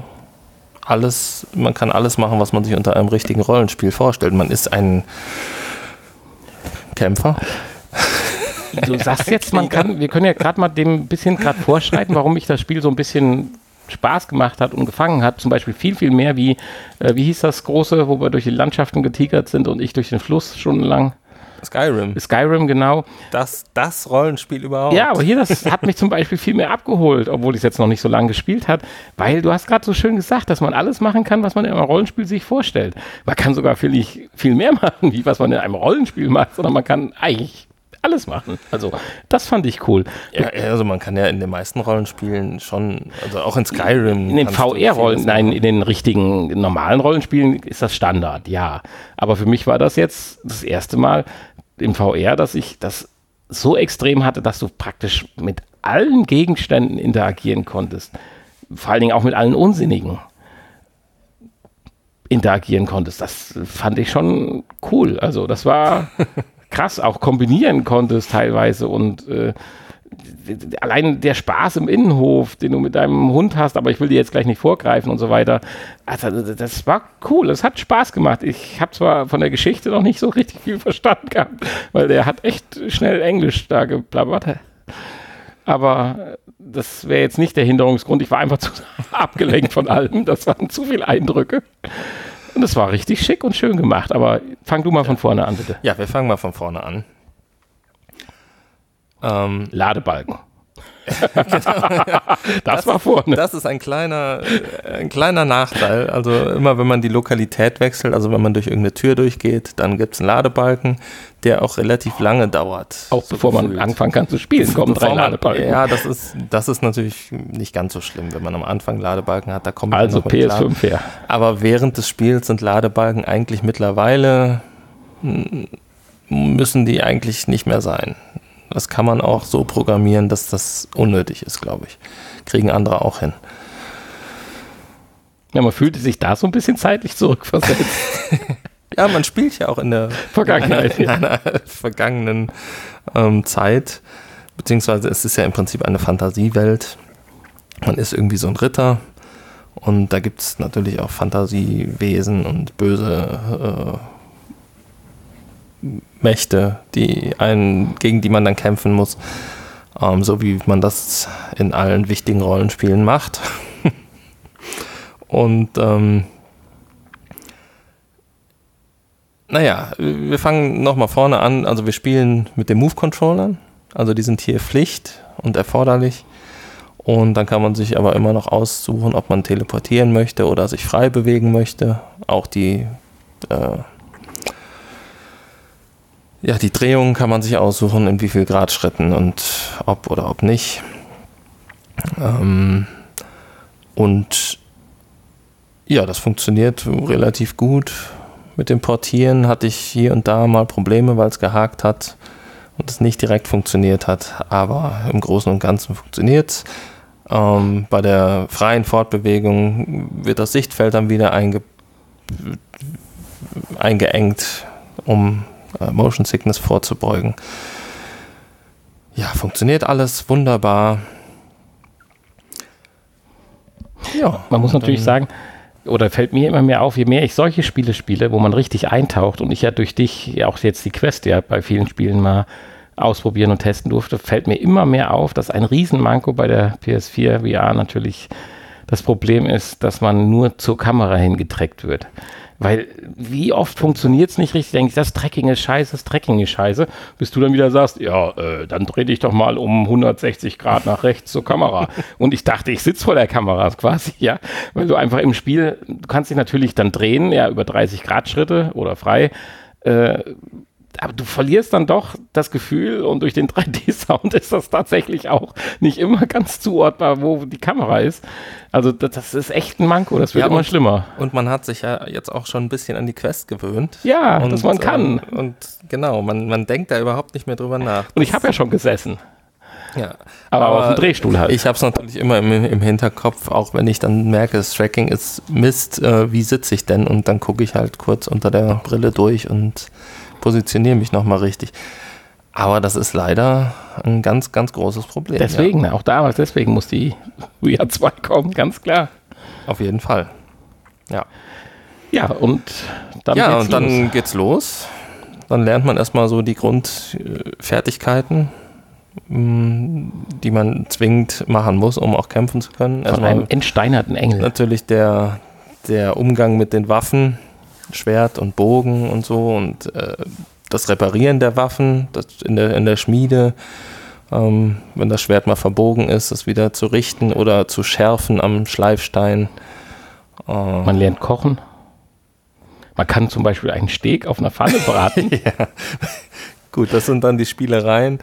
man kann alles machen, was man sich unter einem richtigen Rollenspiel vorstellt. Man ist ein Kämpfer. Du sagst jetzt, wir können ja gerade mal dem bisschen vorschreiten, warum mich das Spiel so ein bisschen Spaß gemacht hat und gefangen hat. Zum Beispiel viel, viel mehr wie hieß das große, wo wir durch die Landschaften getigert sind und ich durch den Fluss stundenlang. Skyrim, genau. Das Rollenspiel überhaupt. Ja, aber hier, das hat mich zum Beispiel viel mehr abgeholt, obwohl ich es jetzt noch nicht so lange gespielt habe, weil du hast gerade so schön gesagt, dass man alles machen kann, was man in einem Rollenspiel sich vorstellt. Man kann sogar viel mehr machen, wie was man in einem Rollenspiel macht, sondern man kann eigentlich alles machen. Also, das fand ich cool. Ja, also man kann ja in den meisten Rollenspielen schon, also auch in Skyrim. In den VR-Rollen, nein, in den richtigen normalen Rollenspielen ist das Standard, ja. Aber für mich war das jetzt das erste Mal im VR, dass ich das so extrem hatte, dass du praktisch mit allen Gegenständen interagieren konntest. Vor allen Dingen auch mit allen Unsinnigen interagieren konntest. Das fand ich schon cool. Also, das war krass, auch kombinieren konntest teilweise und allein der Spaß im Innenhof, den du mit deinem Hund hast, aber ich will dir jetzt gleich nicht vorgreifen und so weiter. Also das war cool, es hat Spaß gemacht. Ich habe zwar von der Geschichte noch nicht so richtig viel verstanden gehabt, weil der hat echt schnell Englisch da geplappert. Aber das wäre jetzt nicht der Hinderungsgrund. Ich war einfach zu abgelenkt von allem. Das waren zu viele Eindrücke. Und es war richtig schick und schön gemacht. Aber fang du mal von vorne an, bitte. Ja, wir fangen mal von vorne an. Ladebalken. Das war vorne. Das ist ein kleiner Nachteil. Also immer, wenn man die Lokalität wechselt, also wenn man durch irgendeine Tür durchgeht, dann gibt es einen Ladebalken, der auch relativ lange dauert. Auch so bevor man anfangen kann zu spielen, kommen 3 Ladebalken. Ja, das ist natürlich nicht ganz so schlimm, wenn man am Anfang Ladebalken hat. Da kommt also PS5 her. Aber während des Spiels sind Ladebalken eigentlich mittlerweile, müssen die eigentlich nicht mehr sein. Das kann man auch so programmieren, dass das unnötig ist, glaube ich. Kriegen andere auch hin. Ja, man fühlte sich da so ein bisschen zeitlich zurückversetzt. Ja, man spielt ja auch in der Vergangenheit, in einer vergangenen Zeit. Beziehungsweise es ist ja im Prinzip eine Fantasiewelt. Man ist irgendwie so ein Ritter. Und da gibt es natürlich auch Fantasiewesen und böse Mächte, gegen die man dann kämpfen muss, so wie man das in allen wichtigen Rollenspielen macht. Und wir fangen nochmal vorne an. Also wir spielen mit den Move-Controllern, also die sind hier Pflicht und erforderlich. Und dann kann man sich aber immer noch aussuchen, ob man teleportieren möchte oder sich frei bewegen möchte. Auch die Drehungen kann man sich aussuchen, in wie viel Grad Schritten und ob oder ob nicht. Und ja, das funktioniert relativ gut. Mit dem Portieren hatte ich hier und da mal Probleme, weil es gehakt hat und es nicht direkt funktioniert hat. Aber im Großen und Ganzen funktioniert es. Bei der freien Fortbewegung wird das Sichtfeld dann wieder eingeengt, um Motion Sickness vorzubeugen. Ja, funktioniert alles wunderbar. Ja, man muss natürlich sagen, oder fällt mir immer mehr auf, je mehr ich solche Spiele spiele, wo man richtig eintaucht und ich ja durch dich ja auch jetzt die Quest ja bei vielen Spielen mal ausprobieren und testen durfte, fällt mir immer mehr auf, dass ein Riesenmanko bei der PS4 VR natürlich das Problem ist, dass man nur zur Kamera hingetreckt wird. Weil wie oft funktioniert es nicht richtig, denke ich, das Tracking ist scheiße, bis du dann wieder sagst, ja, dann dreh dich doch mal um 160 Grad nach rechts zur Kamera. Und ich dachte, ich sitze vor der Kamera quasi, ja, weil du einfach im Spiel, du kannst dich natürlich dann drehen, ja, über 30 Grad Schritte oder frei, aber du verlierst dann doch das Gefühl und durch den 3D-Sound ist das tatsächlich auch nicht immer ganz zuordnbar, wo die Kamera ist. Also das ist echt ein Manko, das wird immer schlimmer. Und man hat sich ja jetzt auch schon ein bisschen an die Quest gewöhnt. Ja, und, dass man kann. Und genau, man denkt da überhaupt nicht mehr drüber nach. Und ich habe ja schon gesessen. Ja, aber auf dem Drehstuhl halt. Ich habe es natürlich immer im Hinterkopf, auch wenn ich dann merke, das Tracking ist Mist, wie sitze ich denn? Und dann gucke ich halt kurz unter der Brille durch und positioniere mich nochmal richtig. Aber das ist leider ein ganz, ganz großes Problem. Deswegen, auch damals, deswegen muss die VR 2 kommen, ganz klar. Auf jeden Fall. Ja. Ja, und dann geht's los. Dann lernt man erstmal so die Grundfertigkeiten, die man zwingend machen muss, um auch kämpfen zu können. Von einem entsteinerten Engel. Natürlich der Umgang mit den Waffen, Schwert und Bogen und so und das Reparieren der Waffen, das in der Schmiede, wenn das Schwert mal verbogen ist, das wieder zu richten oder zu schärfen am Schleifstein. Man lernt kochen. Man kann zum Beispiel einen Steak auf einer Pfanne braten. Ja. Gut, das sind dann die Spielereien.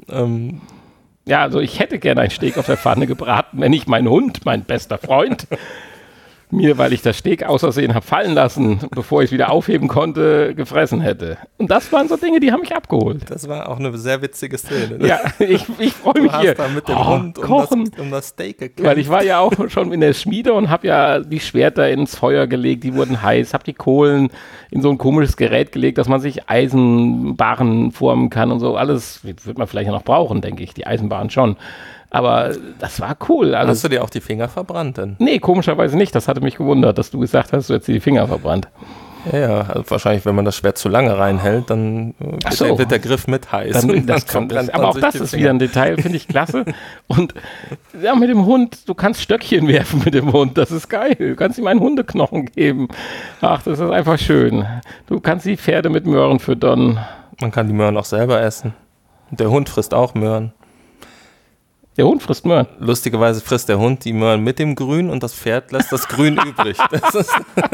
Ja, also ich hätte gerne einen Steak auf der Pfanne gebraten, wenn ich meinen Hund, mein bester Freund, mir, weil ich das Steak aus Versehen habe fallen lassen, bevor ich es wieder aufheben konnte, gefressen hätte. Und das waren so Dinge, die haben mich abgeholt. Das war auch eine sehr witzige Szene. Ja, ich freue mich hier. Du hast da mit dem Hund kochen, um das Steak gekämpft. Weil ich war ja auch schon in der Schmiede und habe ja die Schwerter ins Feuer gelegt, die wurden heiß, habe die Kohlen in so ein komisches Gerät gelegt, dass man sich Eisenbarren formen kann und so. Alles wird man vielleicht ja noch brauchen, denke ich, die Eisenbarren schon. Aber das war cool. Also, hast du dir auch die Finger verbrannt denn? Nee, komischerweise nicht. Das hatte mich gewundert, dass du gesagt hast, du hättest dir die Finger verbrannt. Ja, also wahrscheinlich, wenn man das Schwert zu lange reinhält, dann wird der Griff mit heiß. Aber auch das ist wieder ein Detail, finde ich klasse. Und ja, mit dem Hund, du kannst Stöckchen werfen mit dem Hund, das ist geil. Du kannst ihm einen Hundeknochen geben. Ach, das ist einfach schön. Du kannst die Pferde mit Möhren füttern. Man kann die Möhren auch selber essen. Und der Hund frisst auch Möhren. Der Hund frisst Möhren. Lustigerweise frisst der Hund die Möhren mit dem Grün und das Pferd lässt das Grün übrig. Das ist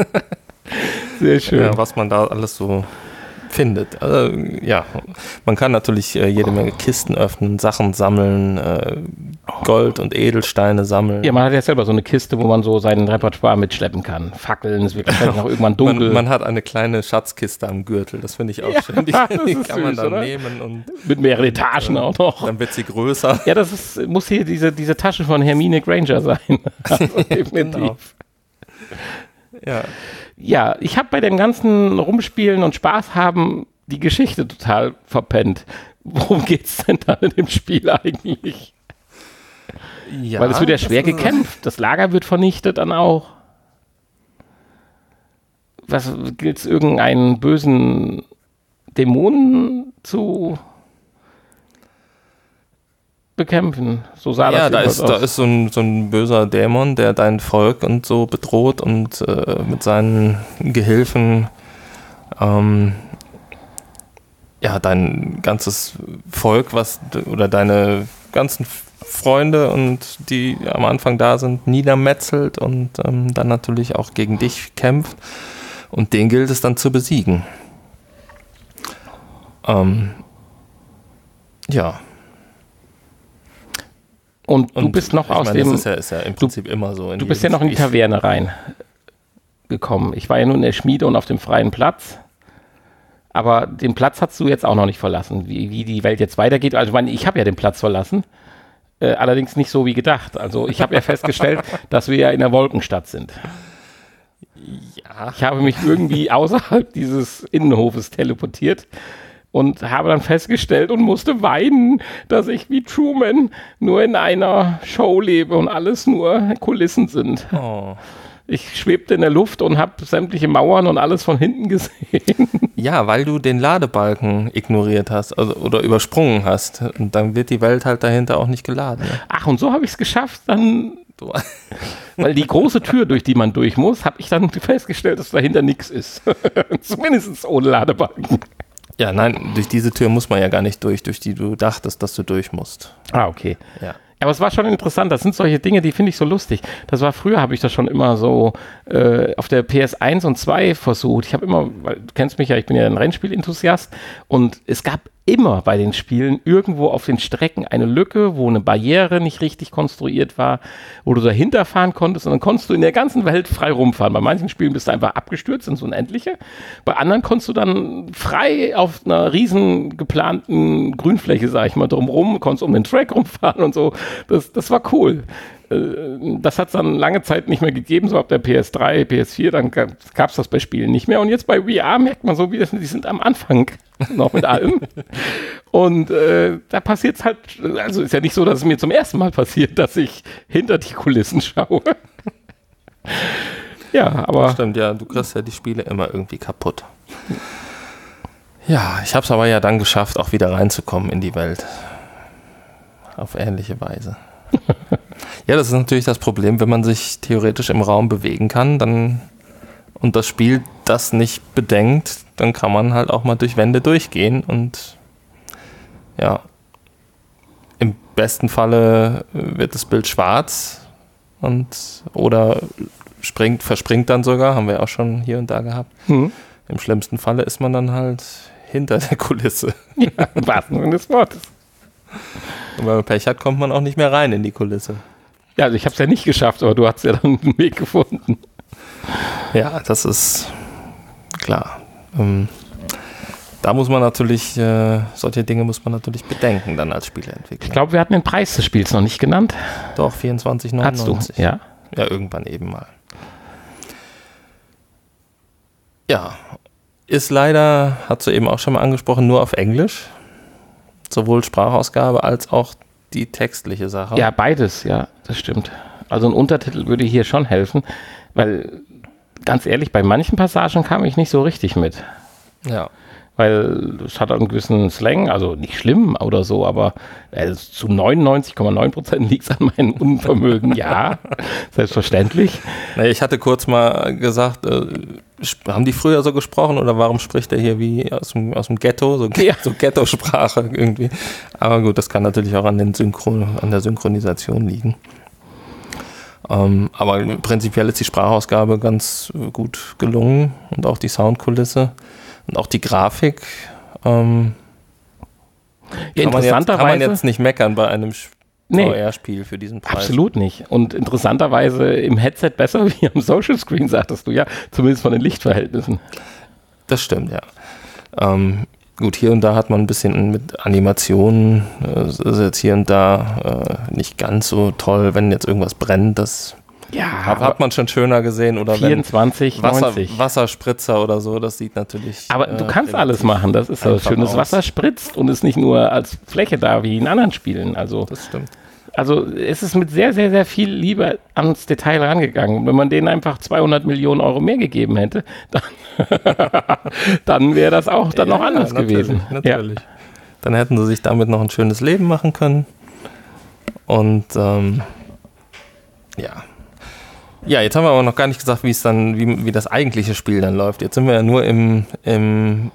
sehr schön. Ja, was man da alles so findet. Also, ja, man kann natürlich jede Menge Kisten öffnen, Sachen sammeln, Gold und Edelsteine sammeln. Ja, man hat ja selber so eine Kiste, wo man so sein Repertoire mitschleppen kann. Fackeln, es wird wahrscheinlich noch irgendwann dunkel. Man hat eine kleine Schatzkiste am Gürtel, das finde ich auch schön. Die kann man dann nehmen. Und mit mehreren Etagen auch noch. Dann wird sie größer. Ja, muss hier diese Tasche von Hermine Granger sein. Also definitiv. Genau. Ja, ich habe bei dem ganzen Rumspielen und Spaß haben die Geschichte total verpennt. Worum geht's denn da in dem Spiel eigentlich? Ja, weil es wird ja schwer gekämpft. Das Lager wird vernichtet dann auch. Was gilt es, irgendeinen bösen Dämonen zu bekämpfen? So sah das aus. Da ist so ein böser Dämon, der dein Volk und so bedroht und mit seinen Gehilfen dein ganzes Volk, oder deine ganzen Freunde und die am Anfang da sind, niedermetzelt und dann natürlich auch gegen dich kämpft. Und den gilt es dann zu besiegen. Ja. Und du bist noch aus dem... Das ist ja im Prinzip immer so. Du bist ja noch in die Taverne reingekommen. Ich war ja nur in der Schmiede und auf dem freien Platz. Aber den Platz hast du jetzt auch noch nicht verlassen. Wie die Welt jetzt weitergeht. Also ich habe ja den Platz verlassen. Allerdings nicht so wie gedacht. Also ich habe ja festgestellt, dass wir ja in der Wolkenstadt sind. Ja. Ich habe mich irgendwie außerhalb dieses Innenhofes teleportiert und habe dann festgestellt und musste weinen, dass ich wie Truman nur in einer Show lebe und alles nur Kulissen sind. Oh. Ich schwebte in der Luft und habe sämtliche Mauern und alles von hinten gesehen. Ja, weil du den Ladebalken ignoriert hast oder übersprungen hast. Und dann wird die Welt halt dahinter auch nicht geladen. Ne? Ach, und so habe ich es geschafft, dann... Weil die große Tür, durch die man durch muss, habe ich dann festgestellt, dass dahinter nichts ist. Zumindest ohne Ladebalken. Ja, nein, durch diese Tür muss man ja gar nicht durch die du dachtest, dass du durch musst. Ah, okay. Ja. Aber es war schon interessant, das sind solche Dinge, die finde ich so lustig. Das war früher, habe ich das schon immer so auf der PS1 und 2 versucht. Ich habe immer, weil du kennst mich ja, ich bin ja ein Rennspiel-Enthusiast und es gab immer bei den Spielen irgendwo auf den Strecken eine Lücke, wo eine Barriere nicht richtig konstruiert war, wo du dahinter fahren konntest und dann konntest du in der ganzen Welt frei rumfahren. Bei manchen Spielen bist du einfach abgestürzt ins Unendliche. Bei anderen konntest du dann frei auf einer riesen geplanten Grünfläche, sag ich mal, drumrum, konntest um den Track rumfahren und so. Das war cool. Das hat es dann lange Zeit nicht mehr gegeben, so ab der PS3, PS4, dann gab es das bei Spielen nicht mehr. Und jetzt bei VR merkt man so, die sind am Anfang noch mit allem. Und da passiert es halt, also ist ja nicht so, dass es mir zum ersten Mal passiert, dass ich hinter die Kulissen schaue. Ja, aber... Das stimmt, ja, du kriegst ja die Spiele immer irgendwie kaputt. Ja, ich habe es aber ja dann geschafft, auch wieder reinzukommen in die Welt. Auf ähnliche Weise. Ja, das ist natürlich das Problem, wenn man sich theoretisch im Raum bewegen kann, dann und das Spiel das nicht bedenkt, dann kann man halt auch mal durch Wände durchgehen und ja, im besten Falle wird das Bild schwarz oder verspringt dann sogar, haben wir auch schon hier und da gehabt. Im schlimmsten Falle ist man dann halt hinter der Kulisse. Ja, im wahrsten Sinne des Wortes. Und wenn man Pech hat, kommt man auch nicht mehr rein in die Kulisse. Ja, also ich habe es ja nicht geschafft, aber du hast ja dann einen Weg gefunden. Ja, das ist klar. Da muss man natürlich, solche Dinge muss man natürlich bedenken dann als Spieleentwickler. Ich glaube, wir hatten den Preis des Spiels noch nicht genannt. Doch, 24,99. Hast du, ja? Ja, irgendwann eben mal. Ja, ist leider, hast du eben auch schon mal angesprochen, nur auf Englisch. Sowohl Sprachausgabe als auch die textliche Sache. Ja, beides, ja, das stimmt. Also ein Untertitel würde hier schon helfen, weil, ganz ehrlich, bei manchen Passagen kam ich nicht so richtig mit. Ja. Weil es hat einen gewissen Slang, also nicht schlimm oder so, aber zu 99,9% liegt es an meinem Unvermögen. Ja, selbstverständlich. Naja, ich hatte kurz mal gesagt, haben die früher so gesprochen oder warum spricht er hier wie aus dem Ghetto, so Ghetto-Sprache irgendwie. Aber gut, das kann natürlich auch an der Synchronisation liegen. Aber prinzipiell ist die Sprachausgabe ganz gut gelungen und auch die Soundkulisse. Und auch die Grafik kann man jetzt nicht meckern bei einem VR-Spiel für diesen Preis. Absolut nicht. Und interessanterweise im Headset besser wie am Social Screen, sagtest du ja, zumindest von den Lichtverhältnissen. Das stimmt, ja. Gut, hier und da hat man ein bisschen mit Animationen, ist jetzt hier und da nicht ganz so toll, wenn jetzt irgendwas brennt, das... Ja, hat man schon schöner gesehen oder 24, wenn Wasserspritzer oder so, das sieht natürlich. Aber du kannst alles machen, das ist so schön. Das Wasser spritzt und ist nicht nur als Fläche da wie in anderen Spielen. Also, das stimmt. Also es ist mit sehr, sehr, sehr viel Liebe ans Detail rangegangen. Wenn man denen einfach 200 Millionen Euro mehr gegeben hätte, dann wäre das auch dann noch anders gewesen. Natürlich. Ja. Dann hätten sie sich damit noch ein schönes Leben machen können. Und ja. Ja, jetzt haben wir aber noch gar nicht gesagt, wie das eigentliche Spiel dann läuft. Jetzt sind wir ja nur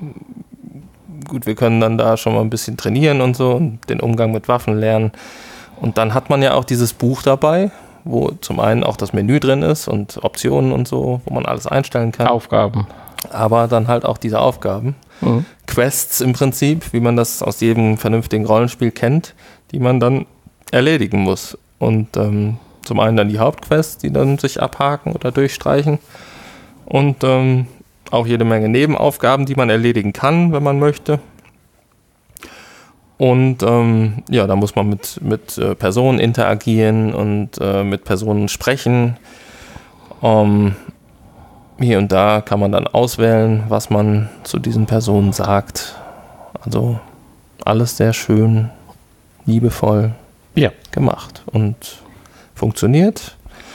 gut, wir können dann da schon mal ein bisschen trainieren und so und den Umgang mit Waffen lernen Und dann hat man ja auch dieses Buch dabei, wo zum einen auch das Menü drin ist und Optionen und so, wo man alles einstellen kann. Aufgaben. Aber dann halt auch diese Aufgaben. Quests im Prinzip, wie man das aus jedem vernünftigen Rollenspiel kennt, die man dann erledigen muss. Und zum einen dann die Hauptquests, die dann sich abhaken oder durchstreichen. Und auch jede Menge Nebenaufgaben, die man erledigen kann, wenn man möchte. Und da muss man mit Personen interagieren und mit Personen sprechen. Hier und da kann man dann auswählen, was man zu diesen Personen sagt. Also alles sehr schön, liebevoll gemacht und funktioniert.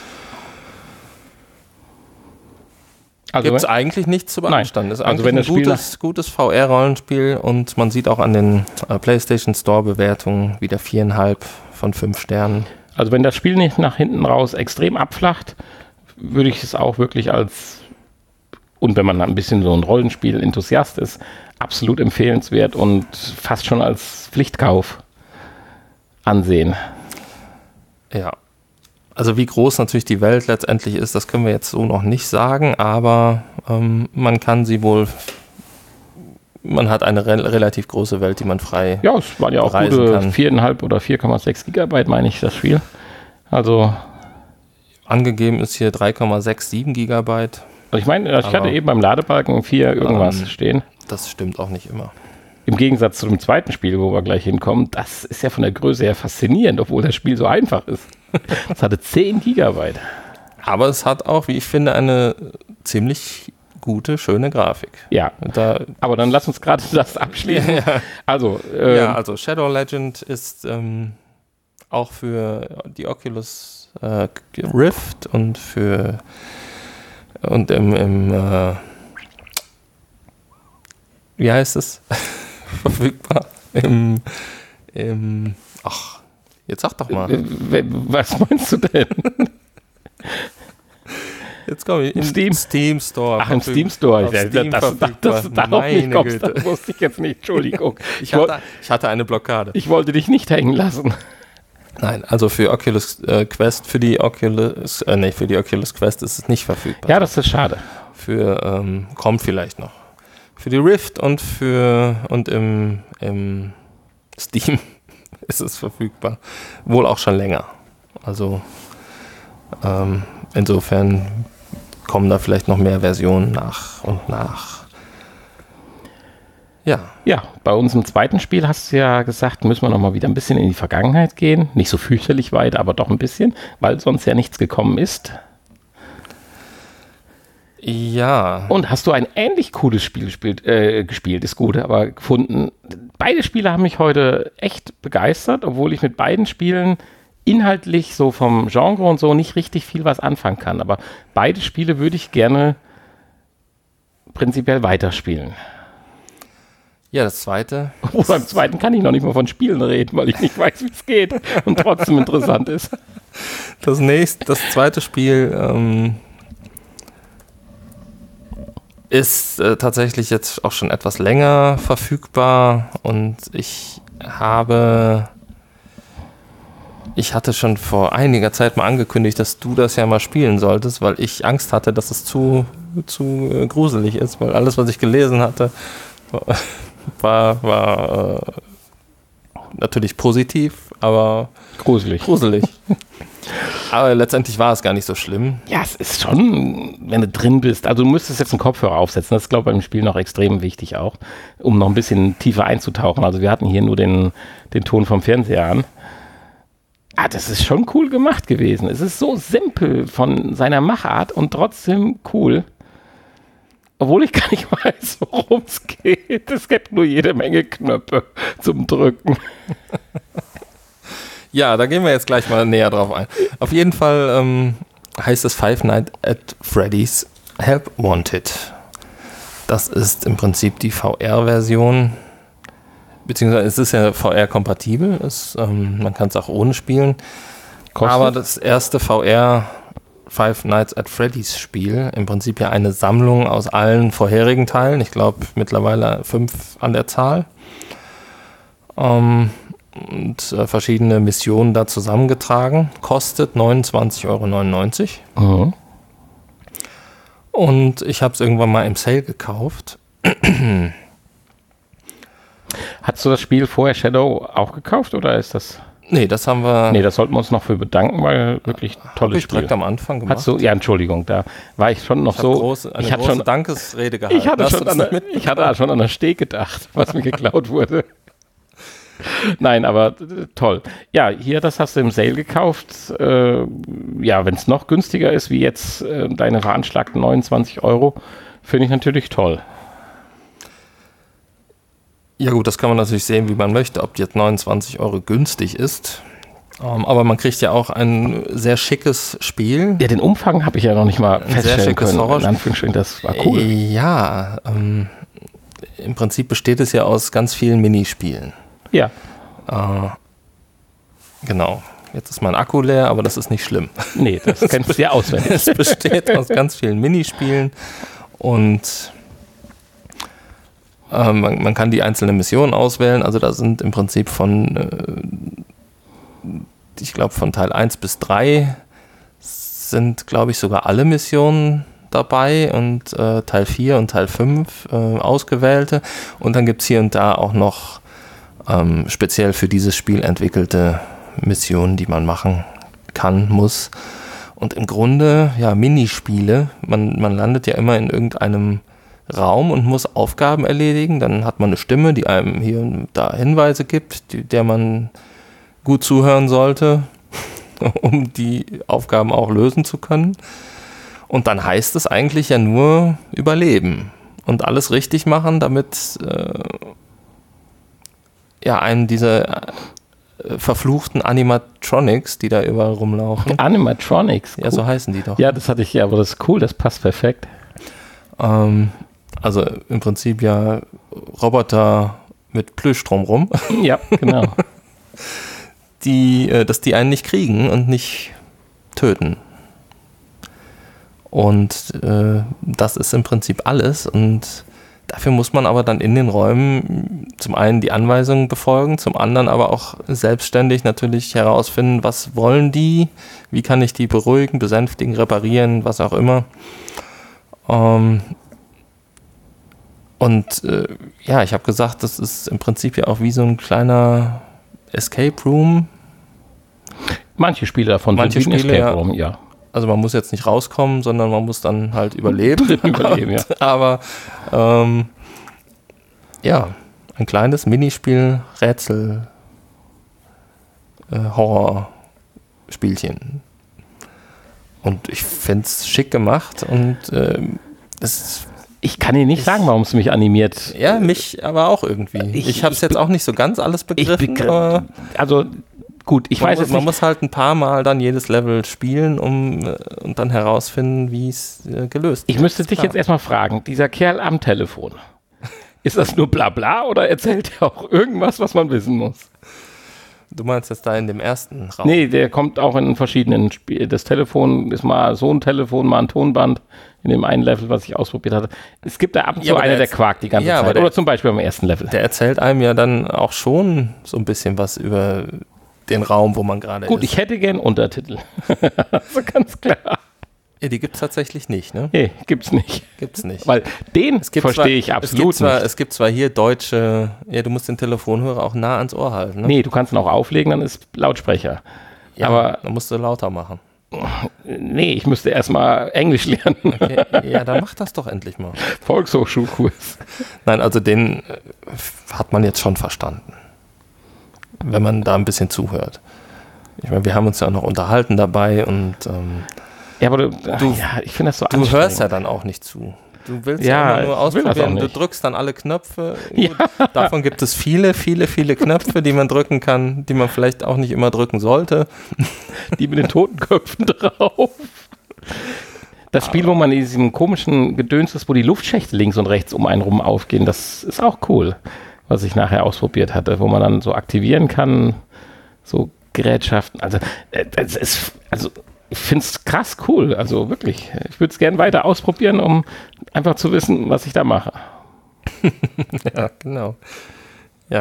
Also gibt es eigentlich nichts zu beanstanden. Ist also eigentlich ein gutes VR-Rollenspiel und man sieht auch an den PlayStation Store-Bewertungen wieder 4,5 von 5 Sternen. Also wenn das Spiel nicht nach hinten raus extrem abflacht, würde ich es auch wirklich und wenn man ein bisschen so ein Rollenspiel-Enthusiast ist, absolut empfehlenswert und fast schon als Pflichtkauf ansehen. Ja. Also wie groß natürlich die Welt letztendlich ist, das können wir jetzt so noch nicht sagen, aber man kann sie wohl, man hat eine relativ große Welt, die man frei Ja, es waren ja auch gute 4,5 oder 4,6 Gigabyte, meine ich, das Spiel. Also angegeben ist hier 3,67 Gigabyte. Also ich meine, ich hatte eben beim Ladebalken 4 irgendwas stehen. Das stimmt auch nicht immer. Im Gegensatz zu dem zweiten Spiel, wo wir gleich hinkommen, das ist ja von der Größe her faszinierend, obwohl das Spiel so einfach ist. Das hatte 10 Gigabyte. Aber es hat auch, wie ich finde, eine ziemlich gute, schöne Grafik. Ja, aber dann lass uns gerade das abschließen. Ja. Also Shadow Legend ist auch für die Oculus Rift und wie heißt es? Verfügbar. Jetzt sag doch mal. Was meinst du denn? Jetzt komme ich. Im Steam Store. Ach, im Steam Store. Das wusste ich jetzt nicht. Entschuldigung. Ich hatte eine Blockade. Ich wollte dich nicht hängen lassen. Nein, also für Oculus Quest, für die Oculus Quest ist es nicht verfügbar. Ja, das ist schade. Kommt vielleicht noch. Für die Rift und im Steam ist es verfügbar. Wohl auch schon länger. Also insofern kommen da vielleicht noch mehr Versionen nach und nach. Ja. Ja, bei unserem zweiten Spiel hast du ja gesagt, müssen wir noch mal wieder ein bisschen in die Vergangenheit gehen. Nicht so fürchterlich weit, aber doch ein bisschen, weil sonst ja nichts gekommen ist. Ja. Und hast du ein ähnlich cooles Spiel gespielt, ist gut, aber gefunden. Beide Spiele haben mich heute echt begeistert, obwohl ich mit beiden Spielen inhaltlich so vom Genre und so nicht richtig viel was anfangen kann. Aber beide Spiele würde ich gerne prinzipiell weiterspielen. Ja, das zweite. Beim zweiten kann ich noch nicht mal von Spielen reden, weil ich nicht weiß, wie es geht und trotzdem interessant ist. Das zweite Spiel ist tatsächlich jetzt auch schon etwas länger verfügbar und ich hatte schon vor einiger Zeit mal angekündigt, dass du das ja mal spielen solltest, weil ich Angst hatte, dass es zu gruselig ist, weil alles, was ich gelesen hatte, war natürlich positiv, aber gruselig. Aber letztendlich war es gar nicht so schlimm. Ja, es ist schon, wenn du drin bist, also du müsstest jetzt einen Kopfhörer aufsetzen, das ist, glaube ich, beim Spiel noch extrem wichtig auch, um noch ein bisschen tiefer einzutauchen. Also wir hatten hier nur den Ton vom Fernseher an. Das ist schon cool gemacht gewesen. Es ist so simpel von seiner Machart und trotzdem cool. Obwohl ich gar nicht weiß, worum es geht. Es gibt nur jede Menge Knöpfe zum Drücken. Ja, da gehen wir jetzt gleich mal näher drauf ein. Auf jeden Fall heißt es Five Nights at Freddy's Help Wanted. Das ist im Prinzip die VR-Version, beziehungsweise es ist ja VR-kompatibel, man kann es auch ohne spielen. Kostet? Aber das erste VR Five Nights at Freddy's Spiel, im Prinzip ja eine Sammlung aus allen vorherigen Teilen, ich glaube mittlerweile 5 an der Zahl. und verschiedene Missionen da zusammengetragen. Kostet 29,99 €. Mhm. Und ich habe es irgendwann mal im Sale gekauft. Hast du das Spiel vorher Shadow auch gekauft oder ist das? Nee, das haben wir. Nee, das sollten wir uns noch für bedanken, weil wirklich tolles Spiel. Direkt am Anfang gemacht. Hast du? Ja, Entschuldigung, da war ich schon noch ich hatte schon Dankesrede gehalten. Ich hatte schon an der Steg gedacht, was mir geklaut wurde. Nein, aber toll. Ja, hier, das hast du im Sale gekauft. Ja, wenn es noch günstiger ist, wie jetzt deine veranschlagten 29 €, finde ich natürlich toll. Ja gut, das kann man natürlich sehen, wie man möchte, ob jetzt 29 € günstig ist. Aber man kriegt ja auch ein sehr schickes Spiel. Ja, den Umfang habe ich ja noch nicht mal feststellen können. Horrorspiel. In Anführungsstrichen, das war cool. Ja, im Prinzip besteht es ja aus ganz vielen Minispielen. Ja. Genau. Jetzt ist mein Akku leer, aber das ist nicht schlimm. Nee, das kennst du ja auswendig. Es besteht aus ganz vielen Minispielen und man kann die einzelnen Missionen auswählen. Also da sind im Prinzip ich glaube von Teil 1 bis 3 sind, glaube ich, sogar alle Missionen dabei und Teil 4 und Teil 5 ausgewählte. Und dann gibt es hier und da auch noch speziell für dieses Spiel entwickelte Missionen, die man machen kann, muss. Und im Grunde, ja, Minispiele. Man landet ja immer in irgendeinem Raum und muss Aufgaben erledigen. Dann hat man eine Stimme, die einem hier und da Hinweise gibt, der man gut zuhören sollte, um die Aufgaben auch lösen zu können. Und dann heißt es eigentlich ja nur überleben und alles richtig machen, damit einen dieser verfluchten Animatronics, die da überall rumlaufen. Animatronics? Cool. Ja, so heißen die doch. Ja, das hatte ich ja, aber das ist cool, das passt perfekt. Also im Prinzip ja Roboter mit Plüsch drumrum. Ja, genau. Dass die einen nicht kriegen und nicht töten. Und das ist im Prinzip alles. Und dafür muss man aber dann in den Räumen zum einen die Anweisungen befolgen, zum anderen aber auch selbstständig natürlich herausfinden, was wollen die, wie kann ich die beruhigen, besänftigen, reparieren, was auch immer. Ich habe gesagt, das ist im Prinzip ja auch wie so ein kleiner Escape Room. Manche Spiele davon sind wie ein Escape Room, ja. Also man muss jetzt nicht rauskommen, sondern man muss dann halt überleben. Ja. Aber ein kleines Minispiel, Rätsel, Horrorspielchen. Und ich finde es schick gemacht und ich kann dir nicht sagen, warum es mich animiert. Ja, mich aber auch irgendwie. Ich habe es jetzt auch nicht so ganz alles begriffen. Also gut, man muss halt ein paar Mal dann jedes Level spielen und dann herausfinden, wie es gelöst wird. Ich müsste dich jetzt erstmal fragen, dieser Kerl am Telefon, ist das nur Blabla oder erzählt er auch irgendwas, was man wissen muss? Du meinst jetzt da in dem ersten Raum? Nee, der kommt auch in verschiedenen Spielen. Das Telefon ist mal so ein Telefon, mal ein Tonband in dem einen Level, was ich ausprobiert hatte. Es gibt da ab und zu einer, der quakt die ganze Zeit. Oder zum Beispiel beim ersten Level. Der erzählt einem ja dann auch schon so ein bisschen was über den Raum, wo man gerade ist. Gut, ich hätte gern Untertitel. So ganz klar. Ja, die gibt es tatsächlich nicht, ne? Nee, gibt's nicht. Weil den verstehe ich absolut nicht. Es gibt zwar hier deutsche, du musst den Telefonhörer auch nah ans Ohr halten, ne? Nee, du kannst ihn auch auflegen, dann ist Lautsprecher. Ja, aber dann musst du lauter machen. Nee, ich müsste erstmal Englisch lernen. Okay. Ja, dann mach das doch endlich mal. Volkshochschulkurs. Nein, also den hat man jetzt schon verstanden. Wenn man da ein bisschen zuhört. Ich meine, wir haben uns ja auch noch unterhalten dabei und ja, aber ich finde das so anstrengend. Du hörst ja dann auch nicht zu. Du willst ja immer nur ausprobieren. Du drückst dann alle Knöpfe. Ja. Davon gibt es viele, viele, viele Knöpfe, die man drücken kann, die man vielleicht auch nicht immer drücken sollte. Die mit den Totenköpfen drauf. Das Spiel, wo man in diesem komischen Gedöns ist, wo die Luftschächte links und rechts um einen rum aufgehen, das ist auch cool, was ich nachher ausprobiert hatte, wo man dann so aktivieren kann, so Gerätschaften. Also, ich finde es krass cool, also wirklich. Ich würde es gerne weiter ausprobieren, um einfach zu wissen, was ich da mache. Ja, genau. Ja.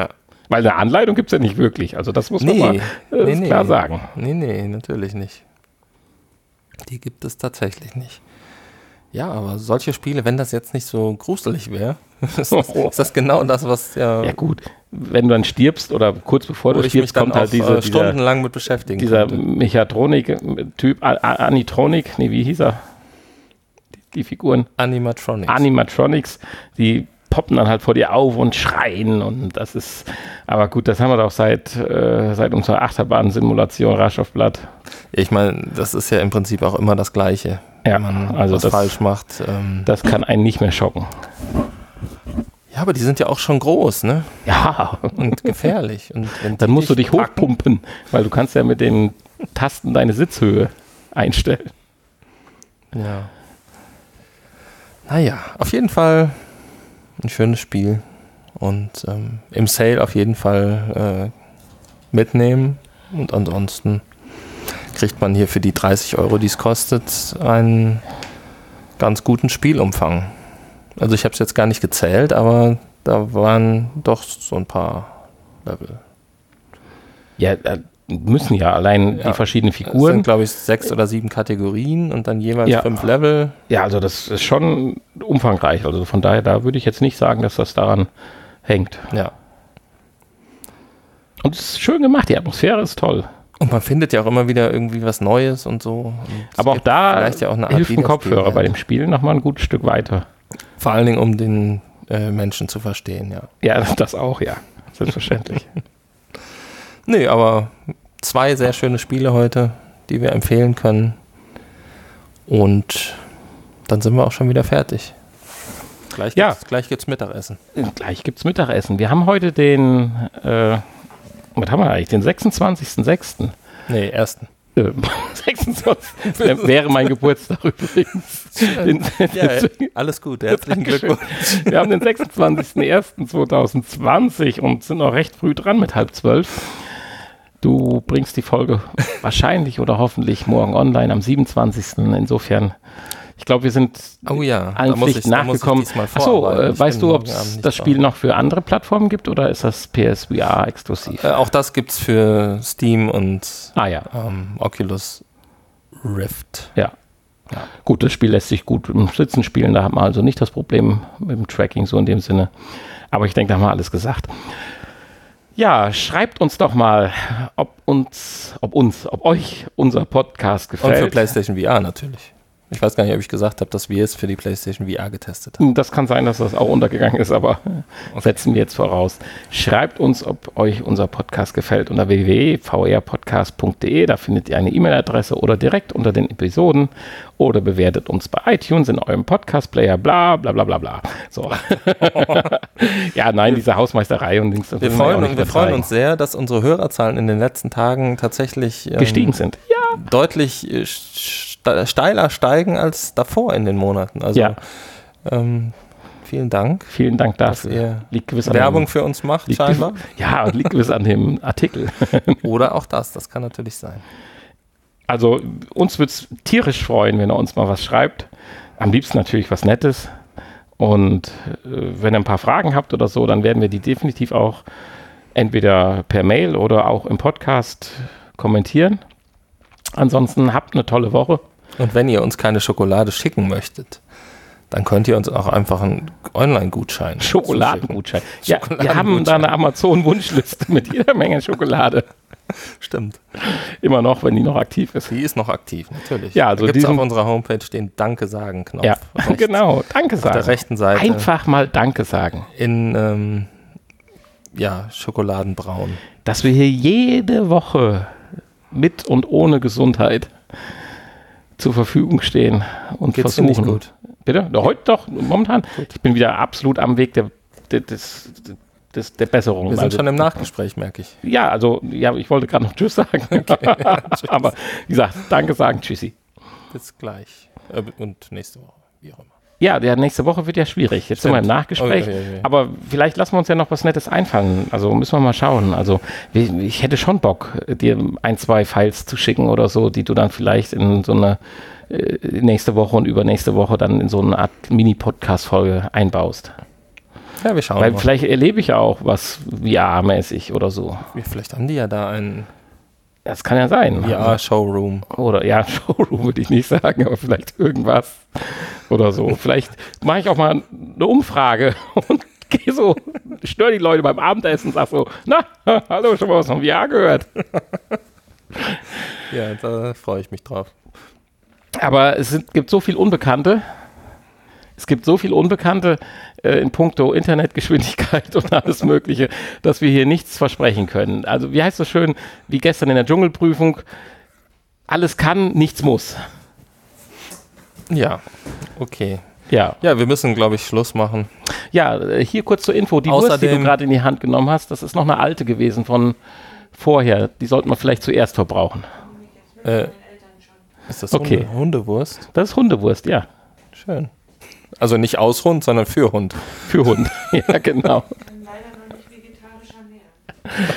Weil eine Anleitung gibt es ja nicht wirklich. Also das muss man mal klar sagen. Nee, natürlich nicht. Die gibt es tatsächlich nicht. Ja, aber solche Spiele, wenn das jetzt nicht so gruselig wäre, ist das genau das, was ja gut, wenn du dann stirbst oder kurz bevor du stirbst, kommt halt dieser stundenlang mit beschäftigen. Dieser Mechatronik-Typ, Anitronic, nee, wie hieß er? Die Figuren? Animatronics, die poppen dann halt vor dir auf und schreien und das ist, aber gut, das haben wir doch seit unserer Achterbahn-Simulation Rush of Blood. Ich meine, das ist ja im Prinzip auch immer das Gleiche, ja, wenn man also was falsch macht. Das kann einen nicht mehr schocken. Ja, aber die sind ja auch schon groß, ne? Ja. Und gefährlich. Und dann musst du dich hochpumpen, weil du kannst ja mit den Tasten deine Sitzhöhe einstellen. Ja. Naja, auf jeden Fall ein schönes Spiel. Und im Sale auf jeden Fall mitnehmen. Und ansonsten kriegt man hier für die 30 €, die es kostet, einen ganz guten Spielumfang. Also ich habe es jetzt gar nicht gezählt, aber da waren doch so ein paar Level. Ja, müssen ja allein die verschiedenen Figuren. Es sind, glaube ich, 6 oder 7 Kategorien und dann jeweils 5 Level. Ja, also das ist schon umfangreich. Also von daher, da würde ich jetzt nicht sagen, dass das daran hängt. Ja. Und es ist schön gemacht, die Atmosphäre ist toll. Und man findet ja auch immer wieder irgendwie was Neues und so. Und aber auch da vielleicht ja auch eine Art hilft ein Kopfhörer bei dem Spiel nochmal ein gutes Stück weiter. Vor allen Dingen, um den Menschen zu verstehen, ja. Ja, das auch, ja. Selbstverständlich. Nee, aber 2 sehr schöne Spiele heute, die wir empfehlen können. Und dann sind wir auch schon wieder fertig. Gleich gibt's Mittagessen. Gleich gibt's Mittagessen. Wir haben heute den, was haben wir eigentlich? Den 26.06. Nee, 1. 26. wäre mein Geburtstag übrigens. Alles gut, herzlichen Glückwunsch. Wir haben den 26.01.2020 und sind noch recht früh dran mit 11:30. Du bringst die Folge wahrscheinlich oder hoffentlich morgen online am 27. Insofern, ich glaube, wir sind allen Pflichten nachgekommen. Achso, weißt du, ob es das Spiel noch für andere Plattformen gibt oder ist das PSVR exklusiv? Auch das gibt es für Steam und Oculus Rift. Ja. Gut, das Spiel lässt sich gut im Sitzen spielen, da hat man also nicht das Problem mit dem Tracking so in dem Sinne. Aber ich denke, da haben wir alles gesagt. Ja, schreibt uns doch mal, ob euch unser Podcast gefällt. Und für PlayStation VR natürlich. Ich weiß gar nicht, ob ich gesagt habe, dass wir es für die PlayStation VR getestet haben. Das kann sein, dass das auch untergegangen ist, aber setzen wir jetzt voraus. Schreibt uns, ob euch unser Podcast gefällt unter www.vrpodcast.de. Da findet ihr eine E-Mail-Adresse oder direkt unter den Episoden oder bewertet uns bei iTunes in eurem Podcast-Player, bla bla bla bla bla. So. Ja, nein, diese Hausmeisterei und Dings. Wir freuen uns sehr, dass unsere Hörerzahlen in den letzten Tagen tatsächlich gestiegen sind. Ja. Deutlich steiler steigen als davor in den Monaten. Also vielen Dank. Vielen Dank dafür. Dass ihr Werbung für uns macht, scheinbar. Ja, liegt gewiss an dem Artikel. Oder auch das kann natürlich sein. Also uns würde es tierisch freuen, wenn er uns mal was schreibt. Am liebsten natürlich was Nettes. Und wenn ihr ein paar Fragen habt oder so, dann werden wir die definitiv auch entweder per Mail oder auch im Podcast kommentieren. Ansonsten habt eine tolle Woche. Und wenn ihr uns keine Schokolade schicken möchtet, dann könnt ihr uns auch einfach einen Online-Gutschein Schokoladengutschein. Ja, wir haben da eine Amazon-Wunschliste mit jeder Menge Schokolade. Stimmt. Immer noch, wenn die noch aktiv ist. Die ist noch aktiv, natürlich. Ja, also da gibt es auf unserer Homepage den Danke-Sagen-Knopf. Ja, genau, Danke sagen. Auf der rechten Seite. Einfach mal Danke sagen. In, Schokoladenbraun. Dass wir hier jede Woche mit und ohne Gesundheit zur Verfügung stehen und Geht's versuchen. Nicht gut? Bitte? Heute doch, momentan. Gut. Ich bin wieder absolut am Weg der Besserung. Wir sind schon im Nachgespräch, merke ich. Ja, also, ich wollte gerade noch Tschüss sagen. Okay, aber wie gesagt, Danke sagen, Tschüssi. Bis gleich. Und nächste Woche, wie auch immer. Ja, der nächste Woche wird ja schwierig. Jetzt sind wir im Nachgespräch. Okay. Aber vielleicht lassen wir uns ja noch was Nettes einfallen. Also müssen wir mal schauen. Also ich hätte schon Bock, dir 1-2 Files zu schicken oder so, die du dann vielleicht in so eine nächste Woche und übernächste Woche dann in so eine Art Mini-Podcast-Folge einbaust. Ja, wir schauen Weil mal. vielleicht erlebe ich ja auch was VR-mäßig oder so. Vielleicht haben die ja da einen Das kann ja sein. VR-Showroom. Oder ja, Showroom würde ich nicht sagen, aber vielleicht irgendwas oder so. Vielleicht mache ich auch mal eine Umfrage und gehe so, störe die Leute beim Abendessen und sag so, na, hallo, schon mal was von VR gehört. Ja, da freue ich mich drauf. Aber gibt so viel Unbekannte. Es gibt so viel Unbekannte in puncto Internetgeschwindigkeit und alles Mögliche, dass wir hier nichts versprechen können. Also wie heißt das schön, wie gestern in der Dschungelprüfung, alles kann, nichts muss. Ja, okay. Ja, Ja, wir müssen, glaube ich, Schluss machen. ja, hier kurz zur Info, die Wurst, die du Außerdem- gerade in die Hand genommen hast, das ist noch eine alte gewesen von vorher. Die sollten wir vielleicht zuerst verbrauchen. Ist das Okay. Hundewurst? Das ist Hundewurst, ja. Schön. Also nicht aus Hund, sondern für Hund. Für Hund. Ja, genau. Leider noch nicht vegetarisch ernähren.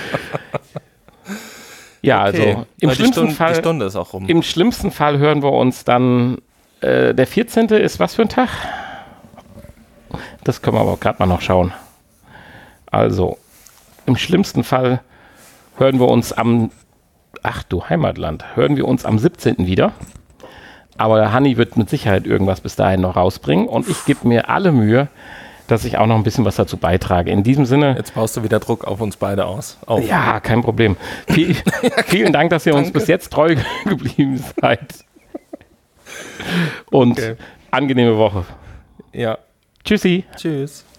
Ja, also im Die schlimmsten Fall... Die Stunde ist auch rum. Im schlimmsten Fall hören wir uns dann, der 14. ist was für ein Tag? Das können wir aber gerade mal noch schauen. Also, im schlimmsten Fall hören wir uns ach du Heimatland, hören wir uns am 17. wieder. Aber Hanni wird mit Sicherheit irgendwas bis dahin noch rausbringen und ich gebe mir alle Mühe, dass ich auch noch ein bisschen was dazu beitrage. In diesem Sinne... Jetzt baust du wieder Druck auf uns beide aus. Auf. Ja, kein Problem. Vielen Dank, dass ihr uns bis jetzt treu geblieben seid. Und Okay. angenehme Woche. Ja. Tschüssi. Tschüss.